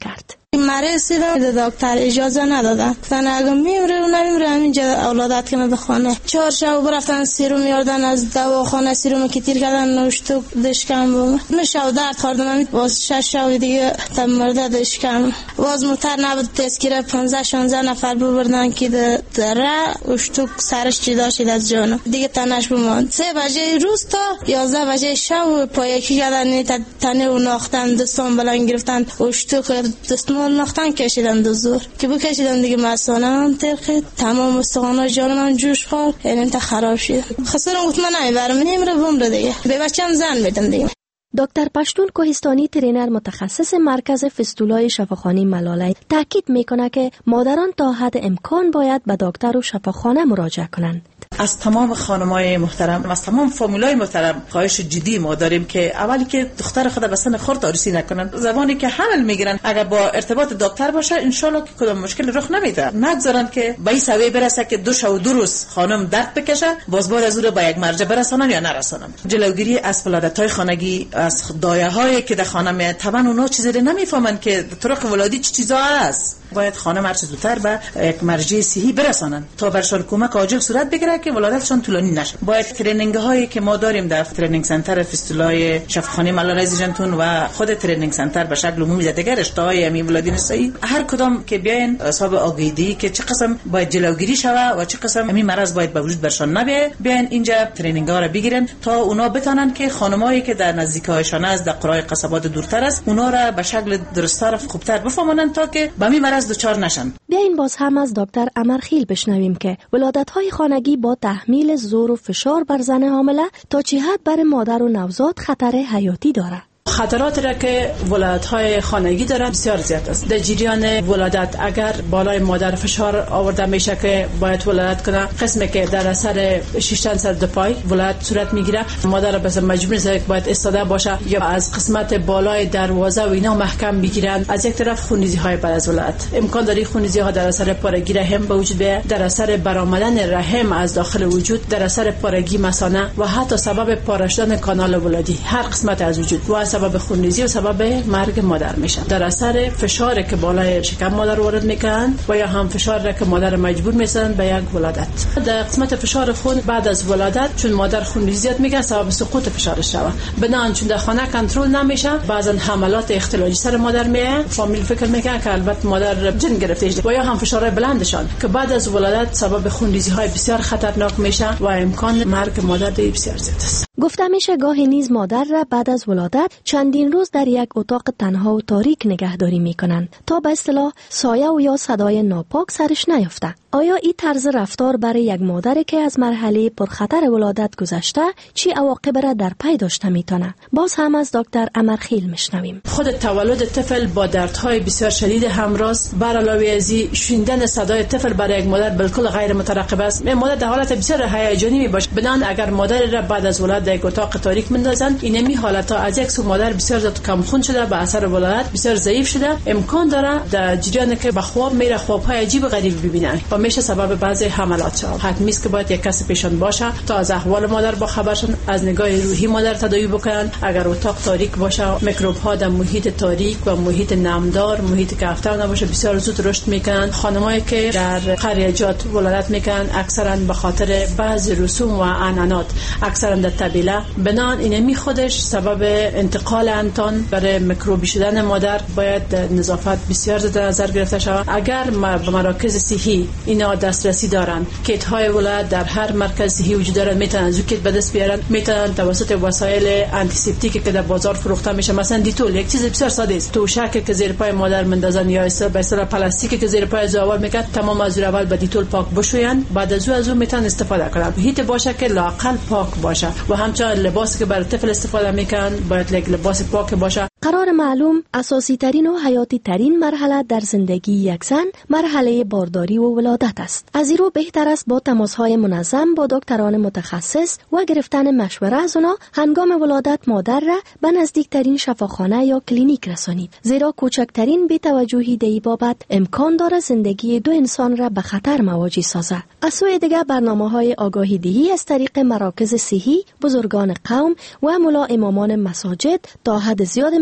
[SPEAKER 2] مریض دیدم دکتر اجازه ندادن گفتن اگه میمره و نمیمره همینجا اولادت کنه به خانه. 4 شب برفتن سیروم یاردن از دواخانه سیروم که تیر کردن 9 تا دشکم بود. من شب درد خوردم باز 6 شب دیگه تم مرده دشکم باز متر نبود تذکره 15 16 نفر بردن که دره اشتوک سرش جدا شد از جانم دیگه تنش بماند. 3 بجه روز تا 11 بجه شب پایکی کردن تنه و ناختن دستان بلند گرفتن اشتوک دستمال ناختن کشیدن دو زور که بکشیدن دیگه مسانم ترخید تمام استخوان‌های جانم جوش خورد یعنی تا خراب شد. خسرم گفت من نمیبرم نمیره بمره دیگه به بچه‌م زن میدم دیگه.
[SPEAKER 10] دکتر پشتون کوهستانی ترینر متخصص مرکز فستولای شفاخانه ملاله تاکید میکنه که مادران تا حد امکان باید به دکتر و شفاخانه مراجعه کنند.
[SPEAKER 19] از تمام خانمای محترم، از تمام فامیلای محترم خواهش جدی ما داریم که اولی که دختر خود به سن خرد عروسی نکنن. زمانی که حمل میگیرن اگر با ارتباط دکتر باشه ان شاء الله که کدام مشکل رخ نمیده. نگذارن که به این سوی برسه که 2 شب و 2 روز خانم درد بکشه باز بار از او به یک مرجع برسونن یا نرسونن. جلوگیری از ولادت‌های خانگی، از دایه‌هایی که در خانه میاد، طبعا اونا چیزی نمیفهمن که طرق ولادی چه چیزا است. باید خانم هر چه زودتر به یک مرجع صحی برسونن تا برشان کمک عاجل صورت بگیره که ولادتشان طولانی نشه. باید ترینینگ هایی که ما داریم در ترینینگ سنتر فستولای شفاخانه ملاله زیجنتون و خود ترینینگ سنتر به شکل عمومی دیگر اشتهای امی ولادی نسایی هر کدام که بیاین حساب آگاهی که چه قسم باید جلوگیری شوه و چه قسم امی مرض باید به وجود برشان نبیه بیاین اینجا ترینینگ ها را بگیرن تا اونا بتونن که خانمایی که در نزدیکایشان است در قرای قصبات دورتر است اونا را به شکل درست‌تر خوبتر بفهمونن تا که به امی مرض دچار نشن.
[SPEAKER 10] بیاین باز هم از دکتر امرخیل بشنویم که ولادت‌های خانگی با تحمیل زور و فشار بر زن حامله تا چه حد بر مادر و نوزاد خطر حیاتی دارد.
[SPEAKER 19] خطرات را که ولادت‌های خانگی دارند بسیار زیاد است. در جریان ولادت اگر بالای مادر فشار آورده میشه که باید ولادت کنه، قسمی که در اثر شیشتن سر دو پای ولادت صورت میگیره، مادر بس مجبور است که باید ایستاده باشه یا از قسمت بالای دروازه و اینا محکم بگیرن. از یک طرف خونریزی‌های بعد از ولادت امکان داره خونریزی‌ها در اثر پارگی رحم به وجود بیاید، در اثر برآمدن رحم از داخل وجود، در اثر پارگی مثانه و حتی سبب پاره شدن کانال ولادی هر قسمت از وجود و سبب خونریزی و سبب مرگ مادر میشن. در اثر فشاری که بالای شکم مادر وارد میکنن و یا هم فشاری که مادر مجبور میشن به یک ولادت. در قسمت فشار خون بعد از ولادت چون مادر خونریزیت میگه سبب سقوط فشارش شوه. بنان چون در خانه کنترل نمیشه بعضا حملات اختلالی سر مادر میاد. فامیل فکر میکنه که البته مادر جن گرفته و یا هم فشار بلندشان که بعد از ولادت سبب خونریزی های بسیار خطرناک میشه و امکان مرگ مادر بسیار زیاد است.
[SPEAKER 10] گفته میشه گاهی نیز مادر را بعد از ولادت چندین روز در یک اتاق تنها و تاریک نگهداری میکنند تا به اصطلاح سایه و یا صدای ناپاک سرش نیفته. آیا این طرز رفتار برای یک مادر که از مرحله پرخطر ولادت گذشته چی عواقب را در پی داشته میتونه؟ باز هم از دکتر امرخیل میشنویم.
[SPEAKER 19] خود تولد طفل با دردهای بسیار شدید همراه بر علاوه از شنیدن صدای طفل برای یک مادر بالکل غیر مترقب است. مادر در حالت بسیار هیجانی میباشه. بنان اگر مادر را بعد از ولادت در یک اتاق تاریک مندازن اینمی حالت ها از یک سو مادر بسیار زیاد کم خون شده به اثر ولادت بسیار ضعیف شده امکان داره در جریان که به خواب میره خوابهای عجیب و غریب ببینه و میشه سبب بعضی حملات شد. حتمی است که باید یک کس پیشان باشه تا از احوال مادر با خبر شن، از نگاه روحی مادر تداوی بکنن. اگر اتاق تاریک باشه میکروب ها در محیط تاریک و محیط نمدار محیط کفتر نباشه بسیار زود رشد میکنن. خانمایی که در قریجات ولادت میکنن اکثرا به خاطر بعضی رسوم و عنعنات اکثرا در طبیله بنان اینمی خودش سبب انتقال انتان برای میکروبی شدن مادر باید نظافت بسیار در نظر گرفته شود. اگر به مراکز صحی اینا دسترسی دارن کیت های ولادت در هر مرکز صحی وجود دارن میتونن از کیت به دست بیارن میتونن توسط وسایل آنتی سپتیکی که در بازار فروخته میشه مثلا دیتول یک چیز بسیار ساده است توشک که زیر پای مادر مندازن یا به اصطلاح پلاستیکی که زیر پای زاور میکرد تمام از اول به دیتول پاک بشوین بعد از اون میتونن استفاده کنن. هیت باشه که لااقل پاک باشه و همچنین لباسی که برای طفل استفاده میکنن باید لباس پاک باشه.
[SPEAKER 10] قرار معلوم اساسی ترین و حیاتی ترین مرحله در زندگی یک زن مرحله بارداری و ولادت است. از این رو بهتر است با تماس‌های منظم با دکتران متخصص و گرفتن مشوره از اونا هنگام ولادت مادر را به نزدیکترین شفاخانه یا کلینیک رسانید. زیرا کوچکترین بی‌توجهی در این بابت امکان داره زندگی دو انسان را به خطر مواجه سازد. از سوی دیگر برنامه‌های آگاهی دهی از طریق مراکز صحی، بزرگان قوم و ملا امامان مساجد تا حد زیاد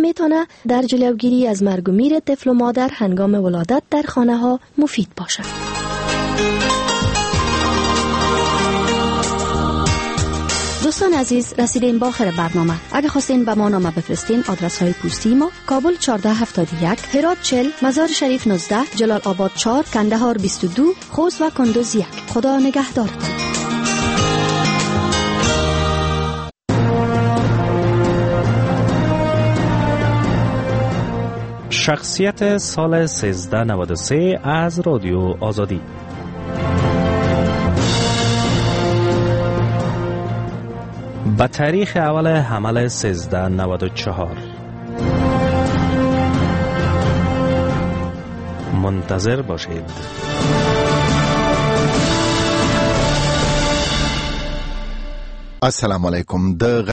[SPEAKER 10] میتونه در جلوگیری از مرگ و میر طفل و مادر هنگام ولادت در خانه ها مفید باشه. دوستان عزیز، رسیدیم با آخر برنامه. اگه خواستین به ما نامه بفرستین، آدرس های پستی ما: کابل 1471، هرات 40، مزار شریف 19، جلال آباد 4، کندهار 22، خوست و کندوز 1. خدا نگهدارتون.
[SPEAKER 1] شخصیت سال 1393 از رادیو آزادی. به تاریخ اول حمل 1394 منتظر باشید.
[SPEAKER 3] السلام علیکم.